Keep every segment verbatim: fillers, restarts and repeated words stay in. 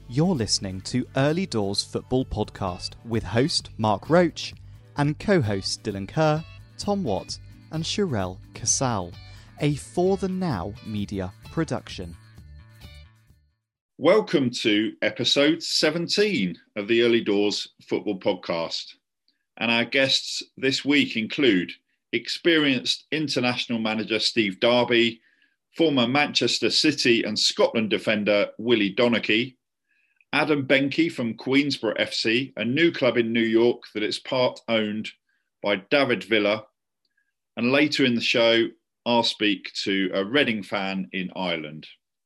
You're listening to Early Doors Football Podcast with host Mark Roach and co-hosts Dylan Kerr, Tom Watt and Sherelle Casal, a For the Now media production. Welcome to episode seventeen of the Early Doors Football Podcast. And our guests this week include experienced international manager Steve Darby, former Manchester City and Scotland defender Willie Donachie, Adam Benke from Queensborough F C, a new club in New York that is part owned by David Villa. And later in the show, I'll speak to a Reading fan in Ireland.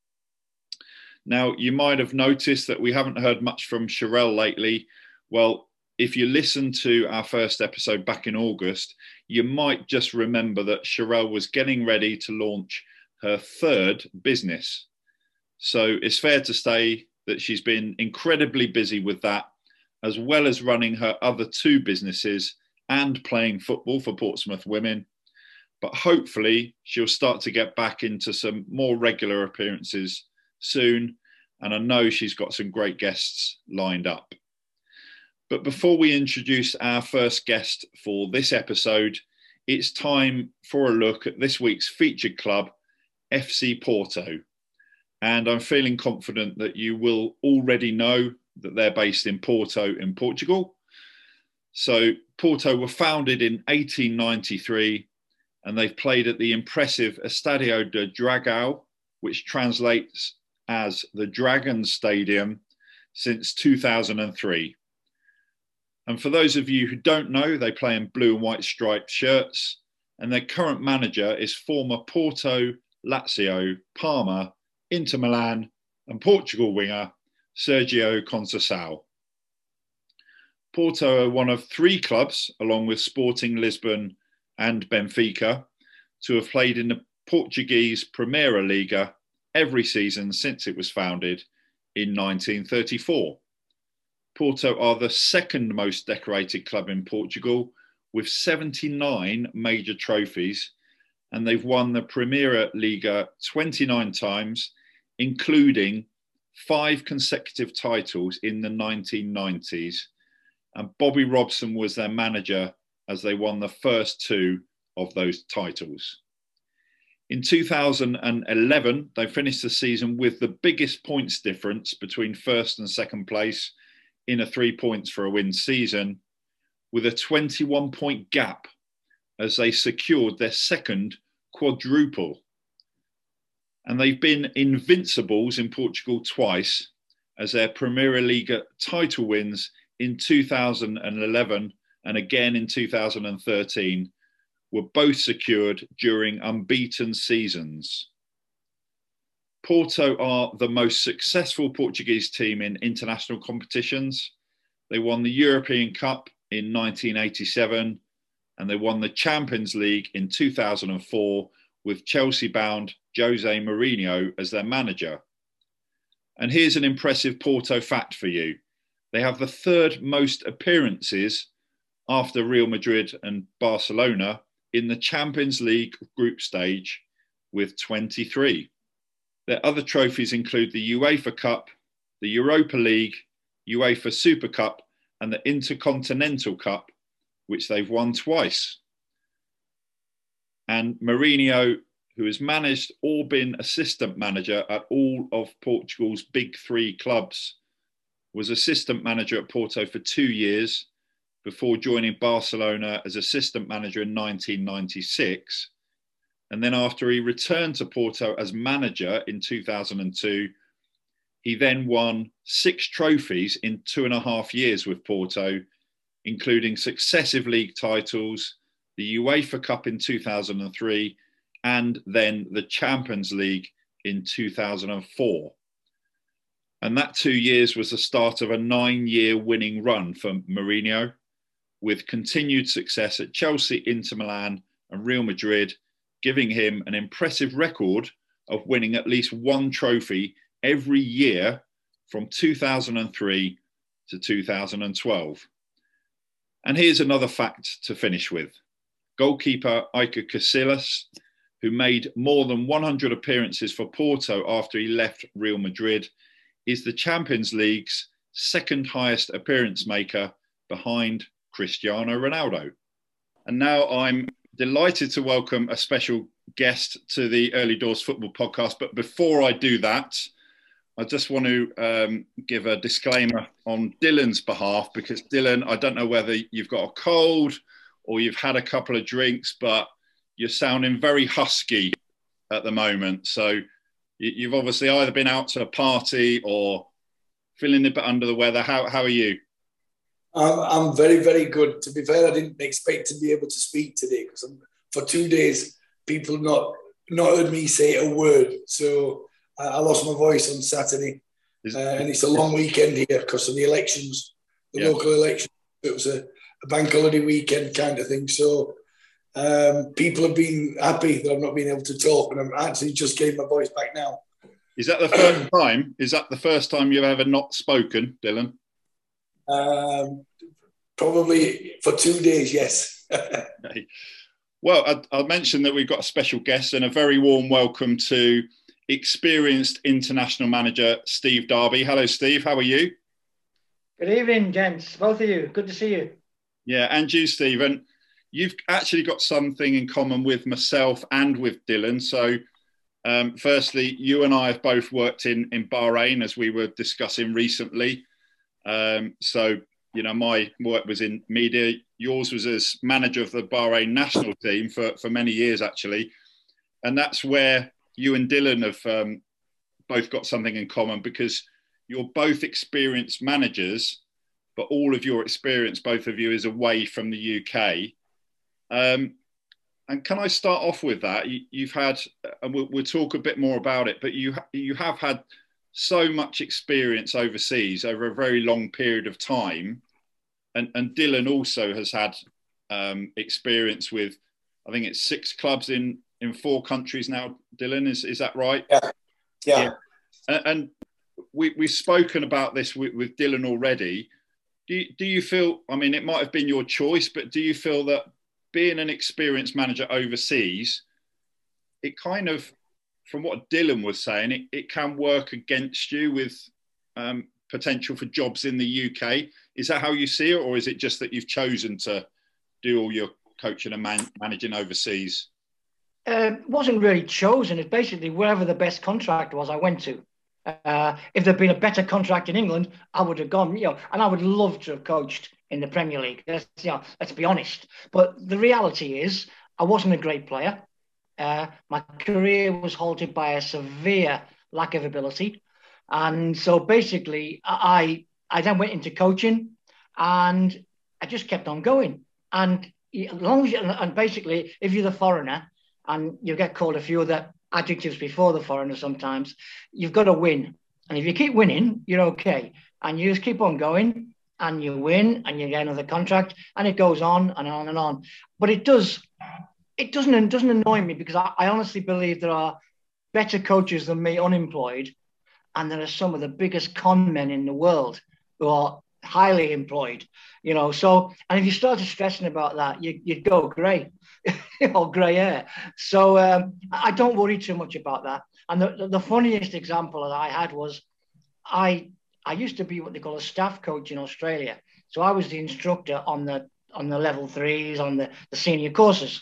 Now, you might have noticed that we haven't heard much from Sherelle lately. Well, if you listened to our first episode back in August, you might just remember that Sherelle was getting ready to launch her third business. So it's fair to say that she's been incredibly busy with that, as well as running her other two businesses and playing football for Portsmouth Women. But hopefully she'll start to get back into some more regular appearances soon. And I know she's got some great guests lined up. But before we introduce our first guest for this episode, it's time for a look at this week's featured club, F C Porto. And I'm feeling confident that you will already know that they're based in Porto in Portugal. So Porto were founded in eighteen ninety-three and they've played at the impressive Estádio do Dragão, which translates as the Dragon Stadium, since two thousand three. And for those of you who don't know, they play in blue and white striped shirts, and their current manager is former Porto, Lazio, Parma, Inter Milan and Portugal winger Sergio Conceição. Porto are one of three clubs, along with Sporting Lisbon and Benfica, to have played in the Portuguese Primeira Liga every season since it was founded in nineteen thirty-four. Porto are the second most decorated club in Portugal with seventy-nine major trophies, and they've won the Primeira Liga twenty-nine times, including five consecutive titles in the nineteen nineties. And Bobby Robson was their manager as they won the first two of those titles. In two thousand eleven, they finished the season with the biggest points difference between first and second place in a three points for a win season, with a twenty-one point gap as they secured their second quadruple. And they've been invincibles in Portugal twice, as their Primeira Liga title wins in two thousand eleven and again in two thousand thirteen were both secured during unbeaten seasons. Porto are the most successful Portuguese team in international competitions. They won the European Cup in nineteen eighty-seven and they won the Champions League in two thousand four with Chelsea-bound Jose Mourinho as their manager. And here's an impressive Porto fact for you. They have the third most appearances after Real Madrid and Barcelona in the Champions League group stage with twenty-three. Their other trophies include the UEFA Cup, the Europa League, UEFA Super Cup, and the Intercontinental Cup, which they've won twice. And Mourinho, who has managed or been assistant manager at all of Portugal's big three clubs, was assistant manager at Porto for two years before joining Barcelona as assistant manager in nineteen ninety-six. And then after he returned to Porto as manager in two thousand two, he then won six trophies in two and a half years with Porto, including successive league titles, the UEFA Cup in two thousand three, and then the Champions League in two thousand four. And that two years was the start of a nine-year winning run for Mourinho, with continued success at Chelsea, Inter Milan and Real Madrid, giving him an impressive record of winning at least one trophy every year from two thousand three to two thousand twelve. And here's another fact to finish with. Goalkeeper Iker Casillas, who made more than one hundred appearances for Porto after he left Real Madrid, is the Champions League's second highest appearance maker behind Cristiano Ronaldo. And now I'm delighted to welcome a special guest to the Early Doors Football Podcast. But before I do that, I just want to um, give a disclaimer on Dylan's behalf, because Dylan, I don't know whether you've got a cold or you've had a couple of drinks, but you're sounding very husky at the moment. So you've obviously either been out to a party or feeling a bit under the weather. How, how are you? I'm, I'm very, very good. To be fair, I didn't expect to be able to speak today because for two days, people not not heard me say a word. So I, I lost my voice on Saturday. Uh, and it's a long weekend here because of the elections, the yeah. local elections. It was a, a bank holiday weekend kind of thing. So um, people have been happy that I've not been able to talk, and I'm actually just getting my voice back now. Is that the first time? Is that the first time you've ever not spoken, Dylan? Um, probably for two days, yes. Okay. Well, I, I'll mention that we've got a special guest and a very warm welcome to experienced international manager Steve Darby. Hello, Steve. How are you? Good evening, gents. Both of you. Good to see you. Yeah, and you, Stephen. You've actually got something in common with myself and with Dylan. So, um, firstly, you and I have both worked in, in Bahrain, as we were discussing recently. Um, so, you know, my work was in media. Yours was as manager of the Bahrain national team for, for many years, actually. And that's where you and Dylan have um, both got something in common, because you're both experienced managers, but all of your experience, both of you, is away from the U K. Um, and can I start off with that? You, you've had, and we'll, we'll talk a bit more about it, but you you have had so much experience overseas over a very long period of time. And, and Dylan also has had um, experience with, I think it's six clubs in, in four countries now. Dylan, is, is that right? Yeah. Yeah. yeah. And, and we, we've spoken about this with, with Dylan already. Do you, do you feel, I mean, it might have been your choice, but do you feel that being an experienced manager overseas, it kind of, from what Dylan was saying, it, it can work against you with um, potential for jobs in the U K? Is that how you see it? Or is it just that you've chosen to do all your coaching and man- managing overseas? Uh, it wasn't really chosen. It's basically wherever the best contract was, I went to. Uh, if there'd been a better contract in England, I would have gone, you know, and I would love to have coached in the Premier League. Let's, you know, let's be honest. But the reality is, I wasn't a great player. Uh, my career was halted by a severe lack of ability. And so basically, I I then went into coaching, and I just kept on going. And as long as you, and basically, if you're the foreigner, and you get called a few other adjectives before the foreigner sometimes, you've got to win. And if you keep winning, you're okay. And you just keep on going, and you win, and you get another contract, and it goes on and on and on. But it does, it doesn't, it doesn't annoy me, because I, I honestly believe there are better coaches than me unemployed, and there are some of the biggest con men in the world who are highly employed, you know. So, and if you started stressing about that, you, you'd go grey, or grey hair. So um, I don't worry too much about that. And the, the funniest example that I had was, I I used to be what they call a staff coach in Australia. So I was the instructor on the on the level threes, on the, the senior courses.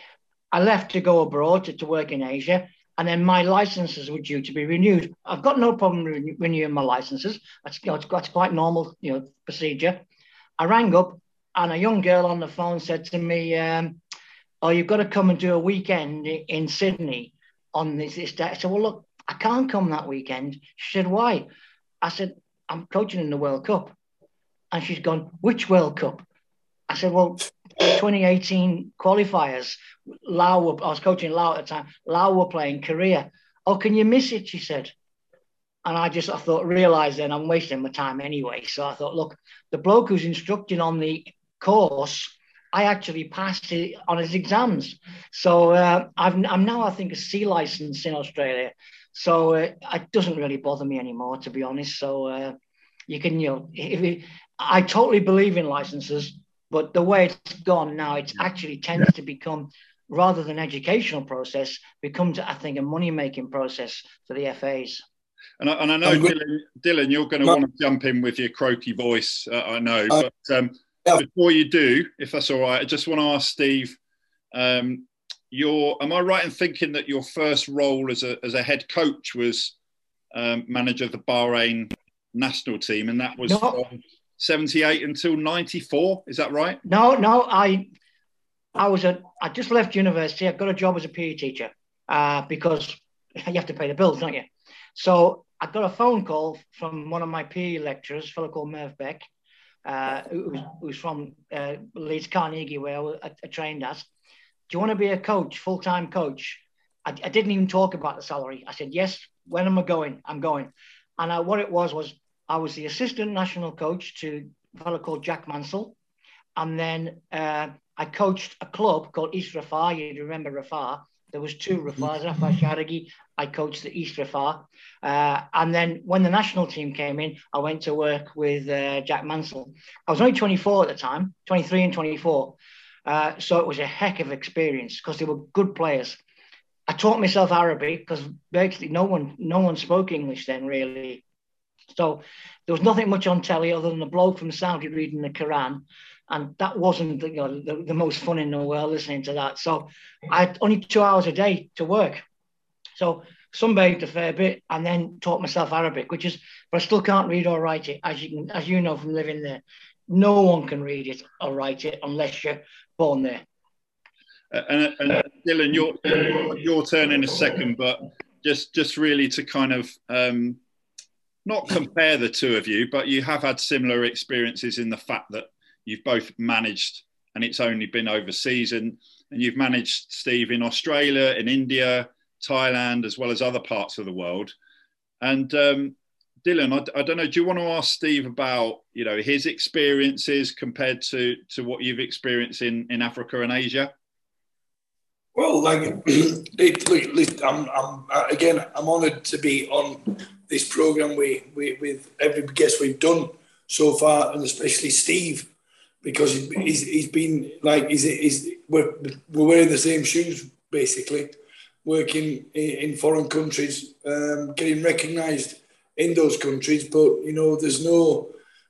I left to go abroad to, to work in Asia. And then my licenses were due to be renewed. I've got no problem renew- renewing my licenses. That's, you know, it's, it's quite normal, you know, procedure. I rang up, and a young girl on the phone said to me, um, "Oh, you've got to come and do a weekend in Sydney on this, this day." I said, "Well, look, I can't come that weekend." She said, "Why?" I said, "I'm coaching in the World Cup." And she's gone, "Which World Cup?" I said, "Well, twenty eighteen qualifiers. Laos were, I was coaching Laos at the time. Laos were playing Korea." "Oh, can you miss it?" she said. And I just, I thought, realised then I'm wasting my time anyway. So I thought, look, the bloke who's instructing on the course, I actually passed it on his exams. So uh, I've, I'm now, I think, a C licence in Australia. So uh, it doesn't really bother me anymore, to be honest. So uh, you can, you know, if it, I totally believe in licenses. But the way it's gone now, it actually tends yeah. to become, rather than educational process, becomes, I think, a money-making process for the F As. And I, and I know, Dylan, Dylan, you're going to want to jump in with your croaky voice, uh, I know. Uh, but um, yeah. Before you do, if that's all right, I just want to ask Steve, um, your, am I right in thinking that your first role as a, as a head coach was um, manager of the Bahrain national team, and that was no. from seventy-eight until ninety-four? Is that right? No, no. I I was a, I just left university. I got a job as a P E teacher uh, because you have to pay the bills, don't you? So I got a phone call from one of my P E lecturers, a fellow called Merv Beck, uh, who, who was from uh, Leeds Carnegie, where I, I trained at. Do you want to be a coach, full-time coach? I, I didn't even talk about the salary. I said, yes, when am I going? I'm going. And I, what it was, was I was the assistant national coach to a fellow called Jack Mansell. And then uh, I coached a club called East Rafah. You remember Rafah? There was two Rafahs, Rafah Sharagi. I coached the East Rafah. Uh, and then when the national team came in, I went to work with uh, Jack Mansell. I was only twenty-four at the time, twenty-three and twenty-four. Uh, so it was a heck of experience because they were good players. I taught myself Arabic because basically no one, no one spoke English then, really. So there was nothing much on telly other than a bloke from Saudi reading the Quran. And that wasn't, you know, the, the most fun in the world, listening to that. So I had only two hours a day to work. So sunbathed a fair bit and then taught myself Arabic, which is, but I still can't read or write it, as you can, as you know from living there. No one can read it or write it unless you're born there. Uh, and, and Dylan, your your turn in a second, but just just really to kind of um, not compare the two of you, but you have had similar experiences in the fact that you've both managed, and it's only been overseas, and, and you've managed, Steve, in Australia, in India, Thailand, as well as other parts of the world. And um, Dylan, I, I don't know, do you want to ask Steve about, you know, his experiences compared to, to what you've experienced in, in Africa and Asia? Well, like, it, I'm, I'm, again, I'm honoured to be on this programme with, with, with every guest we've done so far, and especially Steve, because he's, he's been like, he's, he's, we're, we're wearing the same shoes, basically, working in, in foreign countries, um, getting recognised in those countries, but, you know, there's no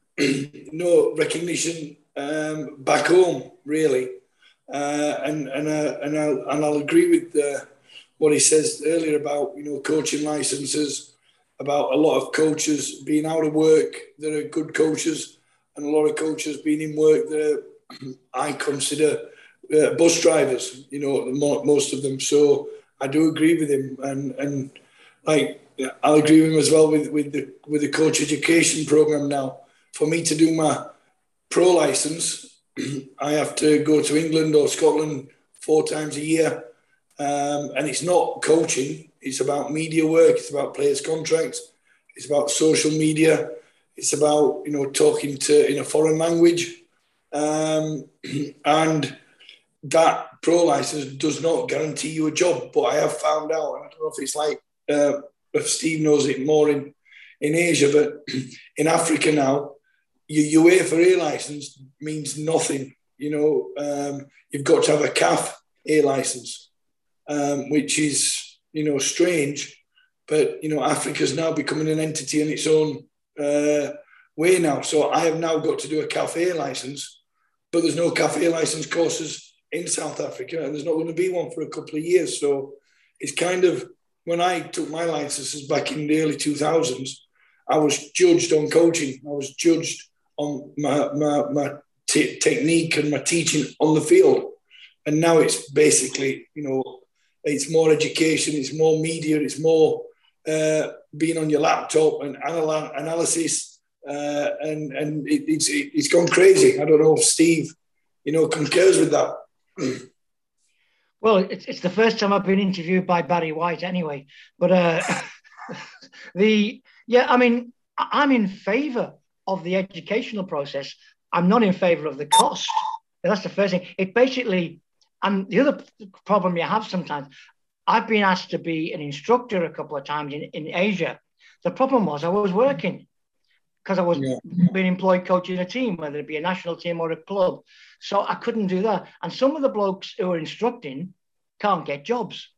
no recognition um, back home, really. Uh, and and uh, and I'll and I'll agree with uh, what he says earlier about, you know, coaching licenses, about a lot of coaches being out of work that are good coaches, and a lot of coaches being in work that are, I consider uh, bus drivers. You know, most of them. So I do agree with him, and and like I'll agree with him as well with with the with the coach education program now. For me to do my pro license, I have to go to England or Scotland four times a year. Um, and it's not coaching. It's about media work. It's about players' contracts. It's about social media. It's about, you know, talking to in a foreign language. Um, and that pro license does not guarantee you a job. But I have found out, and I don't know if it's like, uh, if Steve knows it more in, in Asia, but in Africa now, your UEFA A license means nothing. You know, um, you've got to have a C A F A license, um, which is, you know, strange. But, you know, Africa's now becoming an entity in its own uh, way now. So I have now got to do a C A F A license, but there's no C A F A license courses in South Africa, and there's not going to be one for a couple of years. So it's kind of, when I took my licenses back in the early two thousands, I was judged on coaching. I was judged on my, my, my t- technique and my teaching on the field. And now it's basically, you know, it's more education, it's more media, it's more uh, being on your laptop and anal- analysis. Uh, and and it, it's it, it's gone crazy. I don't know if Steve, you know, concurs with that. Well, it's, it's the first time I've been interviewed by Barry White anyway. But uh, the, yeah, I mean, I'm in favour of the educational process. I'm not in favour of the cost. That's the first thing. It basically, and the other problem you have sometimes, I've been asked to be an instructor a couple of times in, in Asia. The problem was I was working because I was yeah. being employed coaching a team, whether it be a national team or a club. So I couldn't do that. And some of the blokes who are instructing can't get jobs.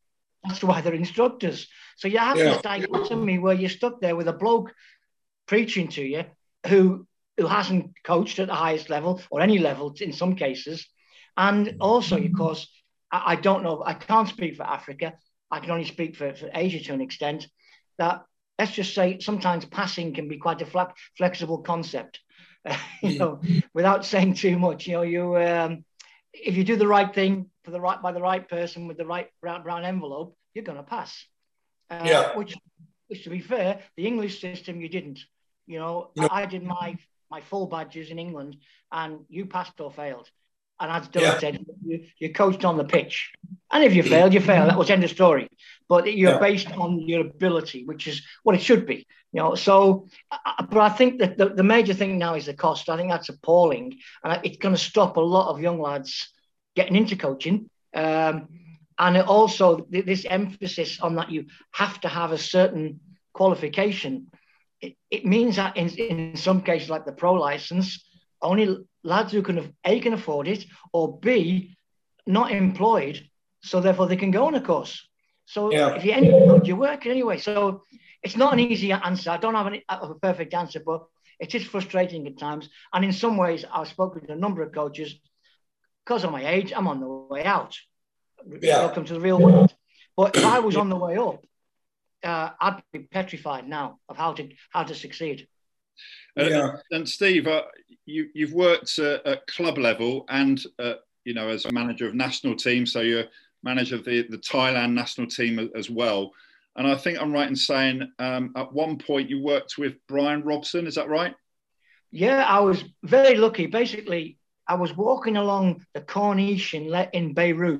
That's why they're instructors. So you have yeah. this dichotomy where you're stuck there with a bloke preaching to you who who hasn't coached at the highest level or any level in some cases. And also, of course, I, I don't know, I can't speak for Africa. I can only speak for, for Asia to an extent, that let's just say sometimes passing can be quite a fla- flexible concept, uh, you know, without saying too much. You know, you um, if you do the right thing for the right by the right person with the right brown, brown envelope, you're going to pass. Uh, yeah. Which, which, to be fair, the English system, you didn't. You know, No. I, I did my my full badges in England, and you passed or failed. And as Dylan Yeah. said, you, you coached on the pitch. And if you failed, you failed. That was end of story. But you're Yeah. based on your ability, which is what it should be. You know, so, but I think that the, the major thing now is the cost. I think that's appalling. And it's going to stop a lot of young lads getting into coaching. Um, and it also, this emphasis on that you have to have a certain qualification. It, it means that in, in some cases, like the pro license, only lads who can, A, can afford it, or B, not employed, so therefore they can go on a course. So Yeah. if you're any good, you're working anyway. So it's not an easy answer. I don't have any, a perfect answer, but it is frustrating at times. And in some ways, I've spoken to a number of coaches. Because of my age, I'm on the way out. Yeah. Welcome to the real world. But if I was on the way up, uh, I'd be petrified now of how to how to succeed. Uh, Yeah. And Steve, uh, you, you've worked uh, at club level and, uh, you know, as a manager of national teams, so you're manager of the, the Thailand national team as well. And I think I'm right in saying um, at one point you worked with Brian Robson, is that right? Yeah, I was very lucky. Basically, I was walking along the Corniche in, in Beirut.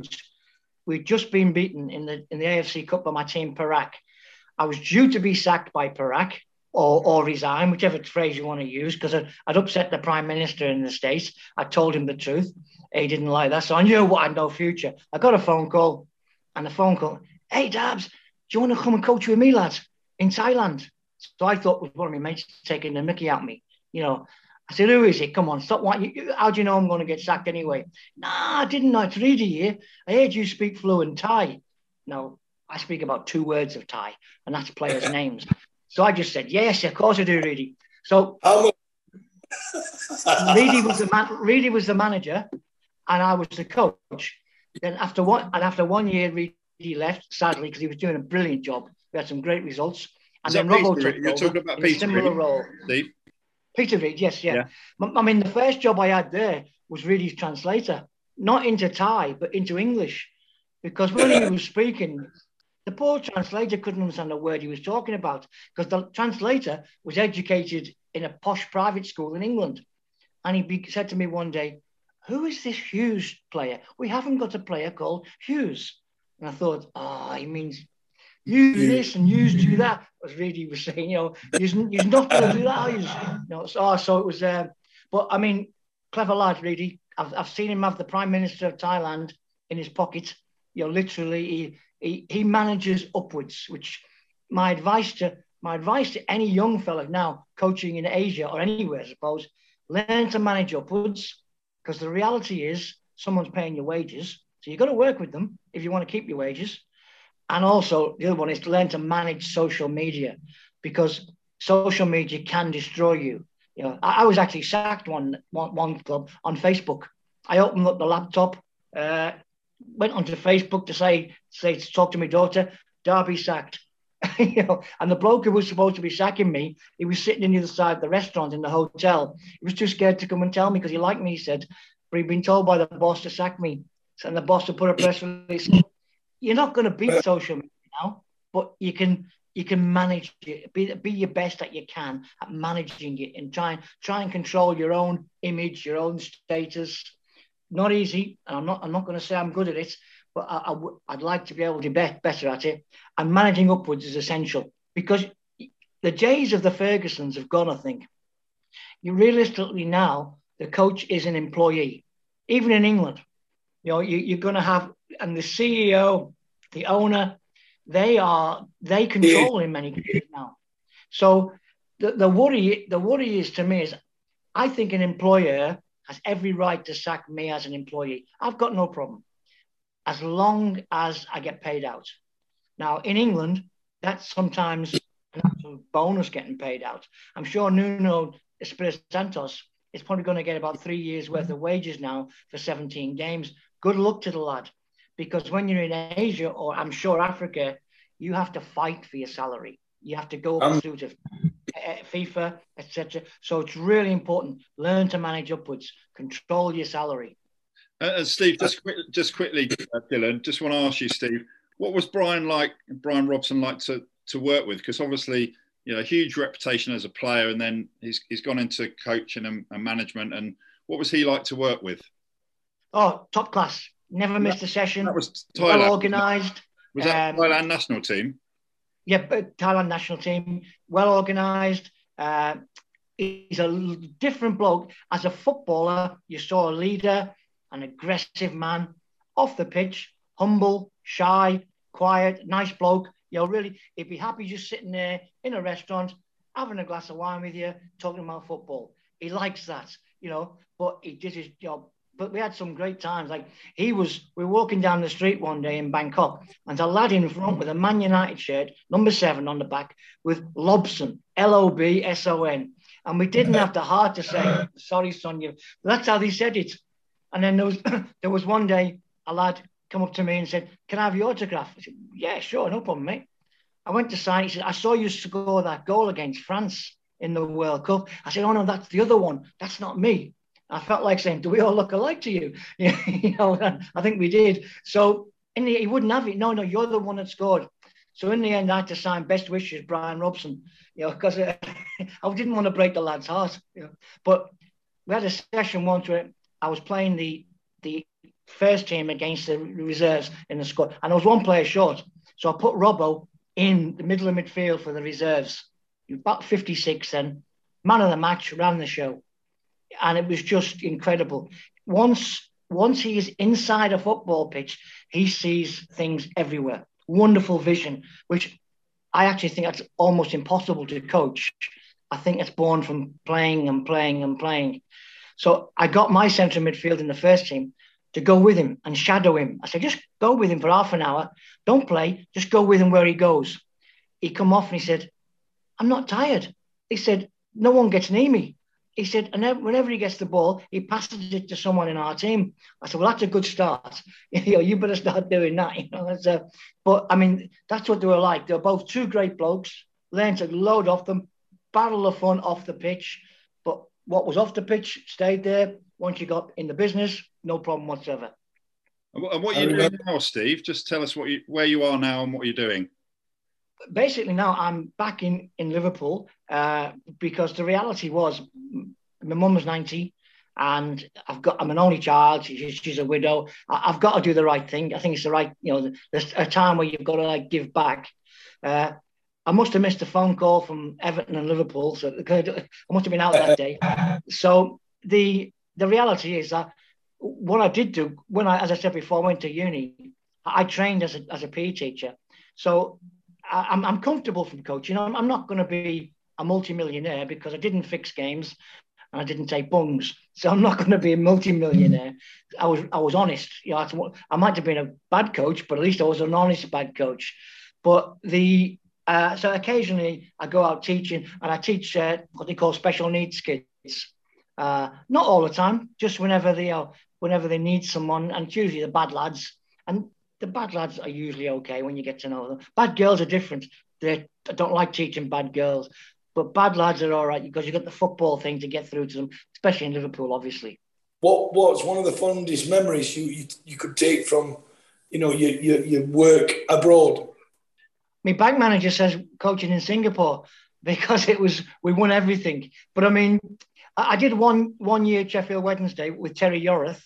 We'd just been beaten in the in the A F C Cup by my team, Perak. I was due to be sacked by Perak or, or resign, whichever phrase you want to use, because I'd, I'd upset the Prime Minister in the States. I told him the truth. He didn't like that. So I knew what I had no future. I got a phone call, and the phone call, hey, Dabs, do you want to come and coach with me, lads, in Thailand? So I thought it was one of my mates taking the mickey at me, you know. I said, who is it? Come on, stop. What? How do you know I'm going to get sacked anyway? Nah, I didn't know. It's Reedy here. I heard you speak fluent Thai. No, I speak about two words of Thai, and that's players' names. So I just said, yes, of course I do, Reedy. So Reedy was the man. Reedy was the manager, and I was the coach. Then after one, and after one year, Reedy left sadly because he was doing a brilliant job. We had some great results, and Is then that Robbo Peter? took You're over talking about in a Peter, similar really? role. Steve? Peter Reid, yes, yeah. yeah. I mean, the first job I had there was Reedy's translator, not into Thai, but into English. Because when he was speaking, the poor translator couldn't understand a word he was talking about because the translator was educated in a posh private school in England. And he be- said to me one day, who is this Hughes player? We haven't got a player called Hughes. And I thought, ah, oh, he means you do this and you do that. As Reedy was saying, you know, you're, you're not going to do that. You know, so, oh, so it was, uh, but I mean, clever lad, Reedy. I've, I've seen him have the Prime Minister of Thailand in his pocket. You know, literally, he, he, he manages upwards, which my advice to my advice to any young fella now coaching in Asia or anywhere, I suppose, learn to manage upwards, because the reality is someone's paying your wages. So you've got to work with them if you want to keep your wages. And also the other one is to learn to manage social media, because social media can destroy you. You know, I, I was actually sacked one, one, one club on Facebook. I opened up the laptop, uh, went onto Facebook to say, say to talk to my daughter, Derby sacked. You know, and the bloke who was supposed to be sacking me, he was sitting on the other side of the restaurant in the hotel. He was too scared to come and tell me because he liked me, he said, but he'd been told by the boss to sack me. And the boss to put a press release. You're not going to beat social media now, but you can you can manage it. Be, be your best that you can at managing it and try and try and control your own image, your own status. Not easy, and I'm not I'm not going to say I'm good at it, but I, I w- I'd like to be able to be better at it. And managing upwards is essential, because the days of the Fergusons have gone, I think. You realistically now, the coach is an employee, even in England. You know, you, you're going to have, and the C E O, the owner, they are, they control in many cases now. So the, the worry, the worry is to me is, I think an employer has every right to sack me as an employee. I've got no problem, as long as I get paid out. Now, in England, that's sometimes an absolute bonus getting paid out. I'm sure Nuno Espirito Santos is probably going to get about three years worth of wages now for seventeen games. Good luck to the lad, because when you're in Asia, or I'm sure Africa, you have to fight for your salary. You have to go up through to FIFA, et cetera. So it's really important. Learn to manage upwards. Control your salary. Uh, and Steve, just quick, just quickly, uh, Dylan, just want to ask you, Steve, what was Brian like? Brian Robson like to to work with? Because obviously, you know, huge reputation as a player, and then he's he's gone into coaching and, and management. And what was he like to work with? Oh, top class. Never missed a session. That was Thailand. Well organised. Was that um, Thailand national team? Yeah, but Thailand national team, well organised. Uh, he's a different bloke. As a footballer, you saw a leader, an aggressive man. Off the pitch, humble, shy, quiet, nice bloke. You know, really, he'd be happy just sitting there in a restaurant, having a glass of wine with you, talking about football. He likes that, you know, but he did his job. But we had some great times. Like he was, we were walking down the street one day in Bangkok, and a lad in front with a Man United shirt, number seven on the back, with Lobson, L O B S O N. And we didn't have the heart to say, sorry, Sonia. That's how they said it. And then there was there was one day a lad come up to me and said, can I have your autograph? I said, yeah, sure, no problem, mate. I went to sign. He said, I saw you score that goal against France in the World Cup. I said, oh, no, that's the other one. That's not me. I felt like saying, do we all look alike to you? You know, I think we did. So in the, he wouldn't have it. No, no, you're the one that scored. So in the end, I had to sign best wishes, Brian Robson, you know, because uh, I didn't want to break the lad's heart. You know. But we had a session once where I was playing the the first team against the reserves in the squad, and I was one player short. So I put Robbo in the middle of midfield for the reserves. About fifty-six then, man of the match, ran the show. And it was just incredible. Once, once he is inside a football pitch, he sees things everywhere. Wonderful vision, which I actually think that's almost impossible to coach. I think it's born from playing and playing and playing. So I got my centre midfield in the first team to go with him and shadow him. I said, just go with him for half an hour. Don't play. Just go with him where he goes. He come off and he said, I'm not tired. He said, no one gets near me. He said, and whenever he gets the ball, he passes it to someone in our team. I said, well, that's a good start. You know, you better start doing that. You know, that's a, but I mean, that's what they were like. They were both two great blokes, learned to load off them, battle of fun off the pitch. But what was off the pitch stayed there. Once you got in the business, no problem whatsoever. And what are you doing now, Steve? Just tell us what you, where you are now and what you're doing. Basically, now I'm back in, in Liverpool uh, because the reality was my mum was ninety and I've got I'm an only child. She's, she's a widow. I, I've got to do the right thing. I think it's the right, you know, there's a time where you've got to like give back. Uh, I must have missed a phone call from Everton and Liverpool, so I must have been out that day. So the the reality is that what I did do when I, as I said before, I went to uni. I trained as a as a P E teacher, so I, I'm I'm comfortable from coaching. I'm, I'm not going to be a multi-millionaire because I didn't fix games and I didn't take bungs, so I'm not going to be a multi-millionaire. I was I was honest. You know, I might have been a bad coach, but at least I was an honest bad coach. But the uh, so occasionally I go out teaching and I teach uh, what they call special needs kids. Uh, not all the time, just whenever they are, whenever they need someone, and it's usually the bad lads. And the bad lads are usually okay when you get to know them. Bad girls are different. They I don't like teaching bad girls, but bad lads are all right because you've got the football thing to get through to them, especially in Liverpool, obviously. What What's one of the fondest memories you you, you could take from, you know, your, your your work abroad? My bank manager says coaching in Singapore because it was we won everything. But I mean, I, I did one one year at Sheffield Wednesday with Terry Yorath,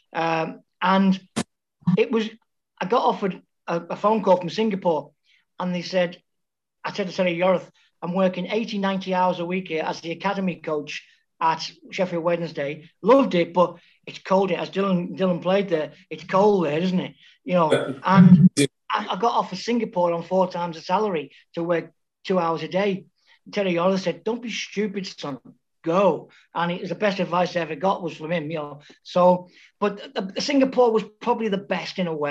um, and it was. I got offered a, a phone call from Singapore, and they said, I said to Terry Yorath, I'm working eighty, ninety hours a week here as the academy coach at Sheffield Wednesday. Loved it, but it's cold. As Dylan Dylan played there, it's cold there, isn't it? You know, and I, I got offered Singapore on four times the salary to work two hours a day. And Terry Yorath said, don't be stupid, son. Go. And it was the best advice I ever got was from him, you know. So, but the, the Singapore was probably the best in a way.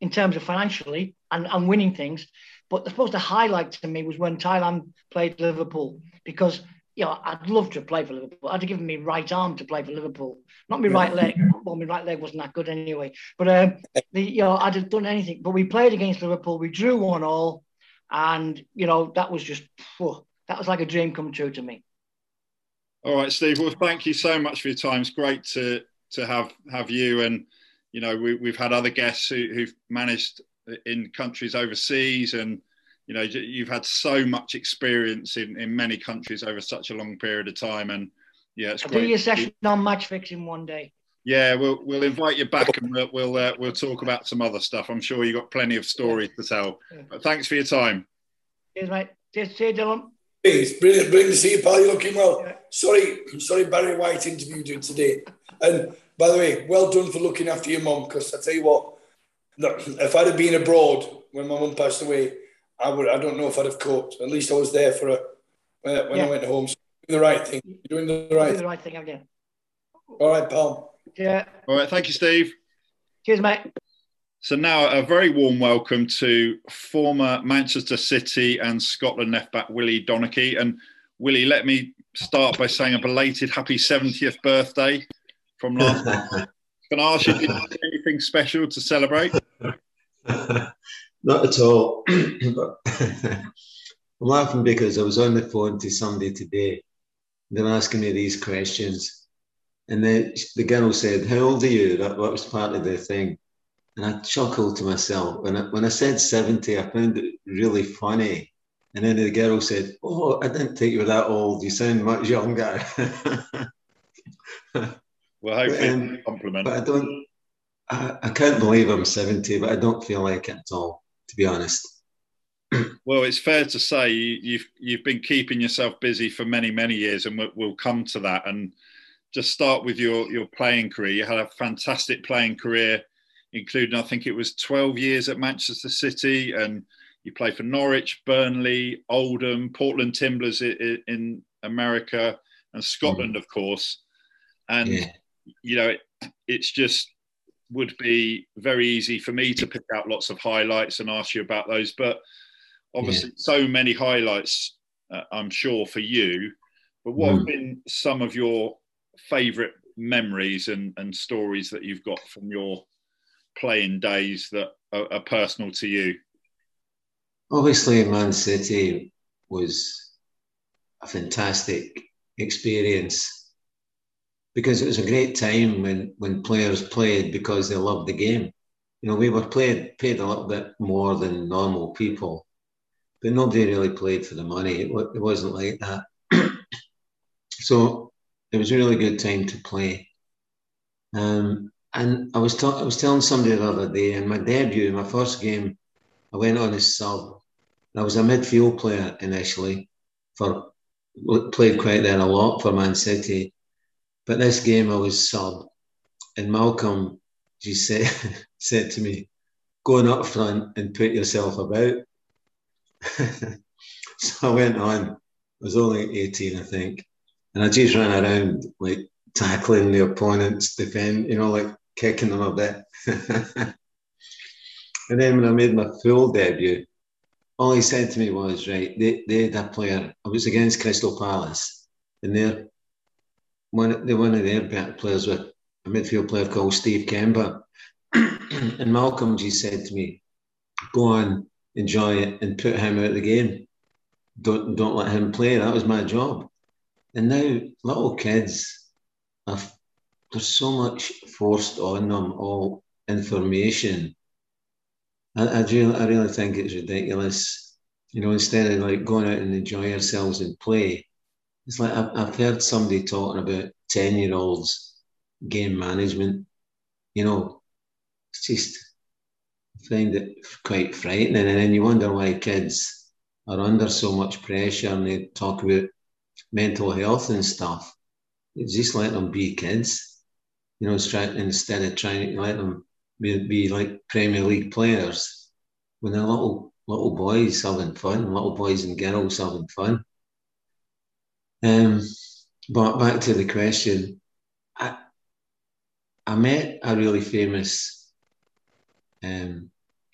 in terms of financially and, and winning things. But I suppose the highlight to me was when Thailand played Liverpool, because you know I'd love to play for Liverpool. I'd have given me right arm to play for Liverpool, not my right leg. Well, my right leg wasn't that good anyway. But um, the, you know I'd have done anything. But we played against Liverpool. We drew one all, and you know that was just whew, that was like a dream come true to me. All right, Steve. Well, thank you so much for your time. It's great to to have have you, and you know we, we've had other guests who, who've managed in countries overseas, and you know you've had so much experience in, in many countries over such a long period of time, and yeah, it's I'll great. do your session on match fixing one day. Yeah, we'll we'll invite you back, and we'll we'll, uh, we'll talk about some other stuff. I'm sure you've got plenty of stories yeah. to tell. Yeah. But thanks for your time. Cheers, mate. Cheers, cheers, Dylan. It's brilliant, brilliant to see you, pal. You're looking well. Yeah. Sorry, sorry, Barry White interviewed you today. And by the way, well done for looking after your mum. Because I tell you what, if I'd have been abroad when my mum passed away, I would. I don't know if I'd have coped. At least I was there for her when, when yeah. I went home. So doing the right thing. You're doing the right. Doing the right thing again. All right, pal. Yeah. All right. Thank you, Steve. Cheers, mate. So now a very warm welcome to former Manchester City and Scotland left back Willie Donachie. And Willie, let me start by saying a belated happy seventieth birthday from last night. Can I ask you, did you do anything special to celebrate? Not at all. I'm laughing because I was on the phone to somebody today. They're asking me these questions. And then the girl said, "How old are you?" That, that was part of the thing. And I chuckled to myself. When I, when I said seventy, I found it really funny. And then the girl said, "Oh, I didn't think you were that old. You sound much younger." Well, hopefully but, um, it's a compliment. But I don't, I, I can't believe I'm seventy, but I don't feel like it at all, to be honest. Well, it's fair to say you, you've you've been keeping yourself busy for many, many years, and we'll, we'll come to that. And just start with your, your playing career. You had a fantastic playing career, including, I think it was twelve years at Manchester City, and you played for Norwich, Burnley, Oldham, Portland Timbers in, in America, and Scotland, mm. of course. And, yeah. you know, it, it's just would be very easy for me to pick out lots of highlights and ask you about those. But obviously, yeah. so many highlights, uh, I'm sure, for you. But what mm. have been some of your favourite memories and, and stories that you've got from your playing days that are, are personal to you? Obviously, Man City was a fantastic experience because it was a great time when, when players played because they loved the game. You know, we were played, paid a little bit more than normal people, but nobody really played for the money. It, it wasn't like that. So it was a really good time to play. Um, And I was ta- I was telling somebody the other day, in my debut, my first game, I went on as sub. I was a midfield player initially, for played quite there a lot for Man City. But this game I was sub, and Malcolm just said said to me, "Going up front and put yourself about." So I went on. I was only eighteen, I think, and I just ran around like tackling the opponents, defend, you know, like kicking them a bit. And then when I made my full debut, all he said to me was, right, they, they had a player, I was against Crystal Palace, and they're one, they're one of their better players with a midfield player called Steve Kemba. And Malcolm just said to me, "Go on, enjoy it, and put him out of the game. Don't, don't let him play." That was my job. And now little kids, I've, there's so much forced on them, all information. I, I, really, I really think it's ridiculous. You know, instead of like going out and enjoy yourselves and play, it's like I've, I've heard somebody talking about ten-year-olds game management. You know, it's just, I find it quite frightening. And then you wonder why kids are under so much pressure, and they talk about mental health and stuff. It's just let them be kids. You know, try, instead of trying to let them be, be like Premier League players, when they're little little boys having fun, little boys and girls having fun. Um, but back to the question, I I met a really famous um,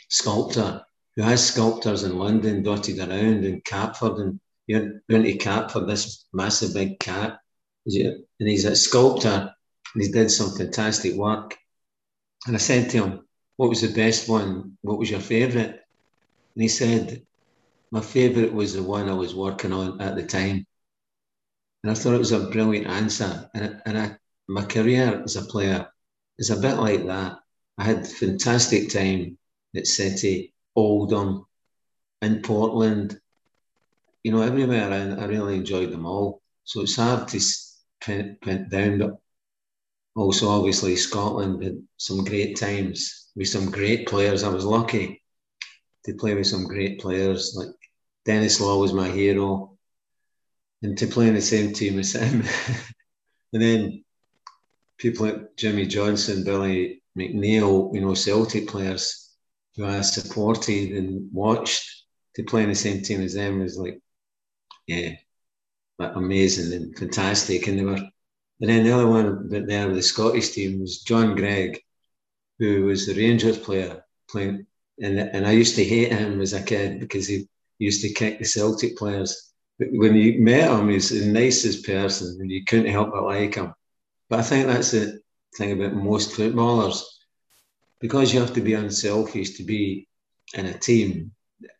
sculptor who has sculptors in London dotted around, and Catford, and you're going to Catford, this massive big cat, and he's a sculptor, and he did some fantastic work. And I said to him, what was the best one? What was your favourite? And he said, my favourite was the one I was working on at the time. And I thought it was a brilliant answer. And, and I, my career as a player is a bit like that. I had a fantastic time at City, Oldham, in Portland, you know, everywhere. I, I really enjoyed them all. So it's hard to pin it down, but also obviously Scotland had some great times with some great players. I was lucky to play with some great players, like Dennis Law was my hero, and to play in the same team as him. And then people like Jimmy Johnson, Billy McNeil, you know, Celtic players who I supported and watched, to play in the same team as them was like, yeah, like amazing and fantastic. And they were, and then the other one there with the Scottish team was John Gregg, who was the Rangers player playing, and and I used to hate him as a kid because he used to kick the Celtic players. But when you met him, he's the nicest person, and you couldn't help but like him. But I think that's the thing about most footballers, because you have to be unselfish to be in a team.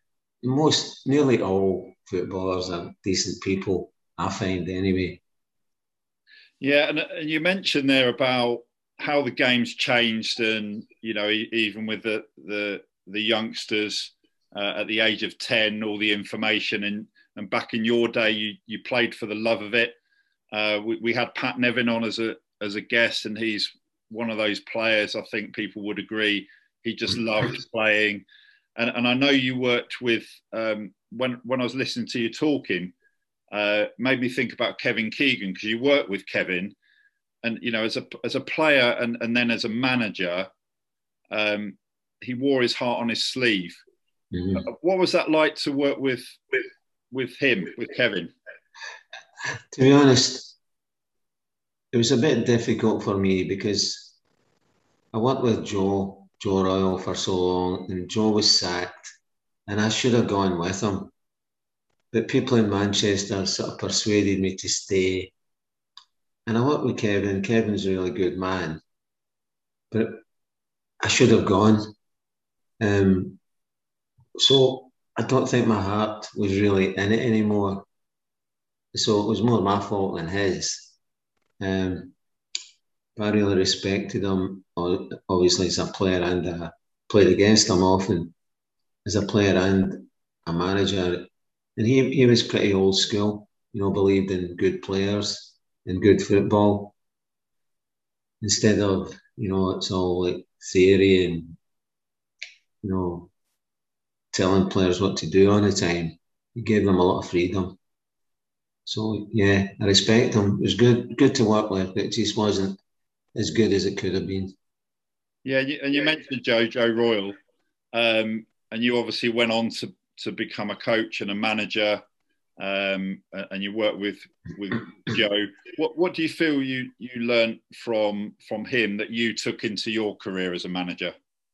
Most, nearly all footballers are decent people, I find anyway. Yeah, and, and you mentioned there about how the game's changed, and you know, even with the the, the youngsters uh, at the age of ten, all the information, and and back in your day, you you played for the love of it. Uh, we, we had Pat Nevin on as a as a guest, and he's one of those players. I think people would agree he just loved playing. And, and I know you worked with um, when when I was listening to you talking, uh, made me think about Kevin Keegan, because you worked with Kevin, and you know, as a as a player and, and then as a manager, um, he wore his heart on his sleeve. Mm-hmm. What was that like to work with with with him, with Kevin? To be honest, it was a bit difficult for me because I worked with Joe. Joe Royle for so long, and Joe was sacked, and I should have gone with him. But people in Manchester sort of persuaded me to stay. And I worked with Kevin. Kevin's a really good man, but I should have gone. Um, so I don't think my heart was really in it anymore. So it was more my fault than his. Um, I really respected him, obviously, as a player, and uh, played against him often as a player and a manager. And he, he was pretty old school, you know, believed in good players and good football. Instead of, you know, it's all like theory and, you know, telling players what to do all the time. He gave them a lot of freedom. So, yeah, I respect him. It was good, good to work with, but it just wasn't as good as it could have been. Yeah, and you mentioned Joe, Joe Royle, um, and you obviously went on to, to become a coach and a manager, um, and you worked with with Joe. What what do you feel you you learned from from him that you took into your career as a manager?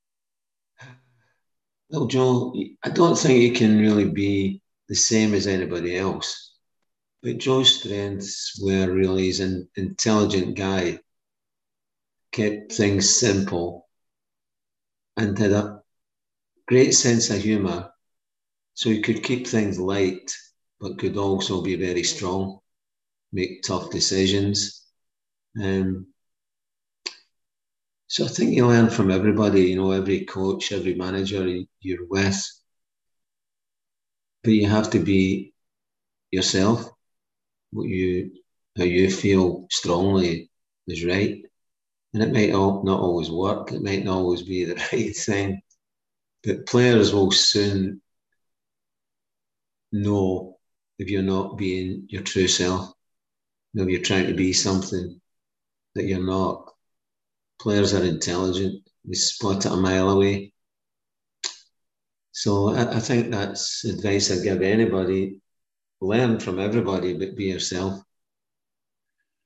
Well, Joe, I don't think he can really be the same as anybody else, but Joe's strengths were really he's an intelligent guy. Kept things simple and had a great sense of humour, so he could keep things light but could also be very strong, make tough decisions. Um, so I think you learn from everybody, you know, every coach, every manager you're with, but you have to be yourself. What you, how you feel strongly is right. And it might not always work. It might not always be the right thing. But players will soon know if you're not being your true self. If you're trying to be something that you're not. Players are intelligent. They spot it a mile away. So I, I think that's advice I give anybody. Learn from everybody, but be yourself.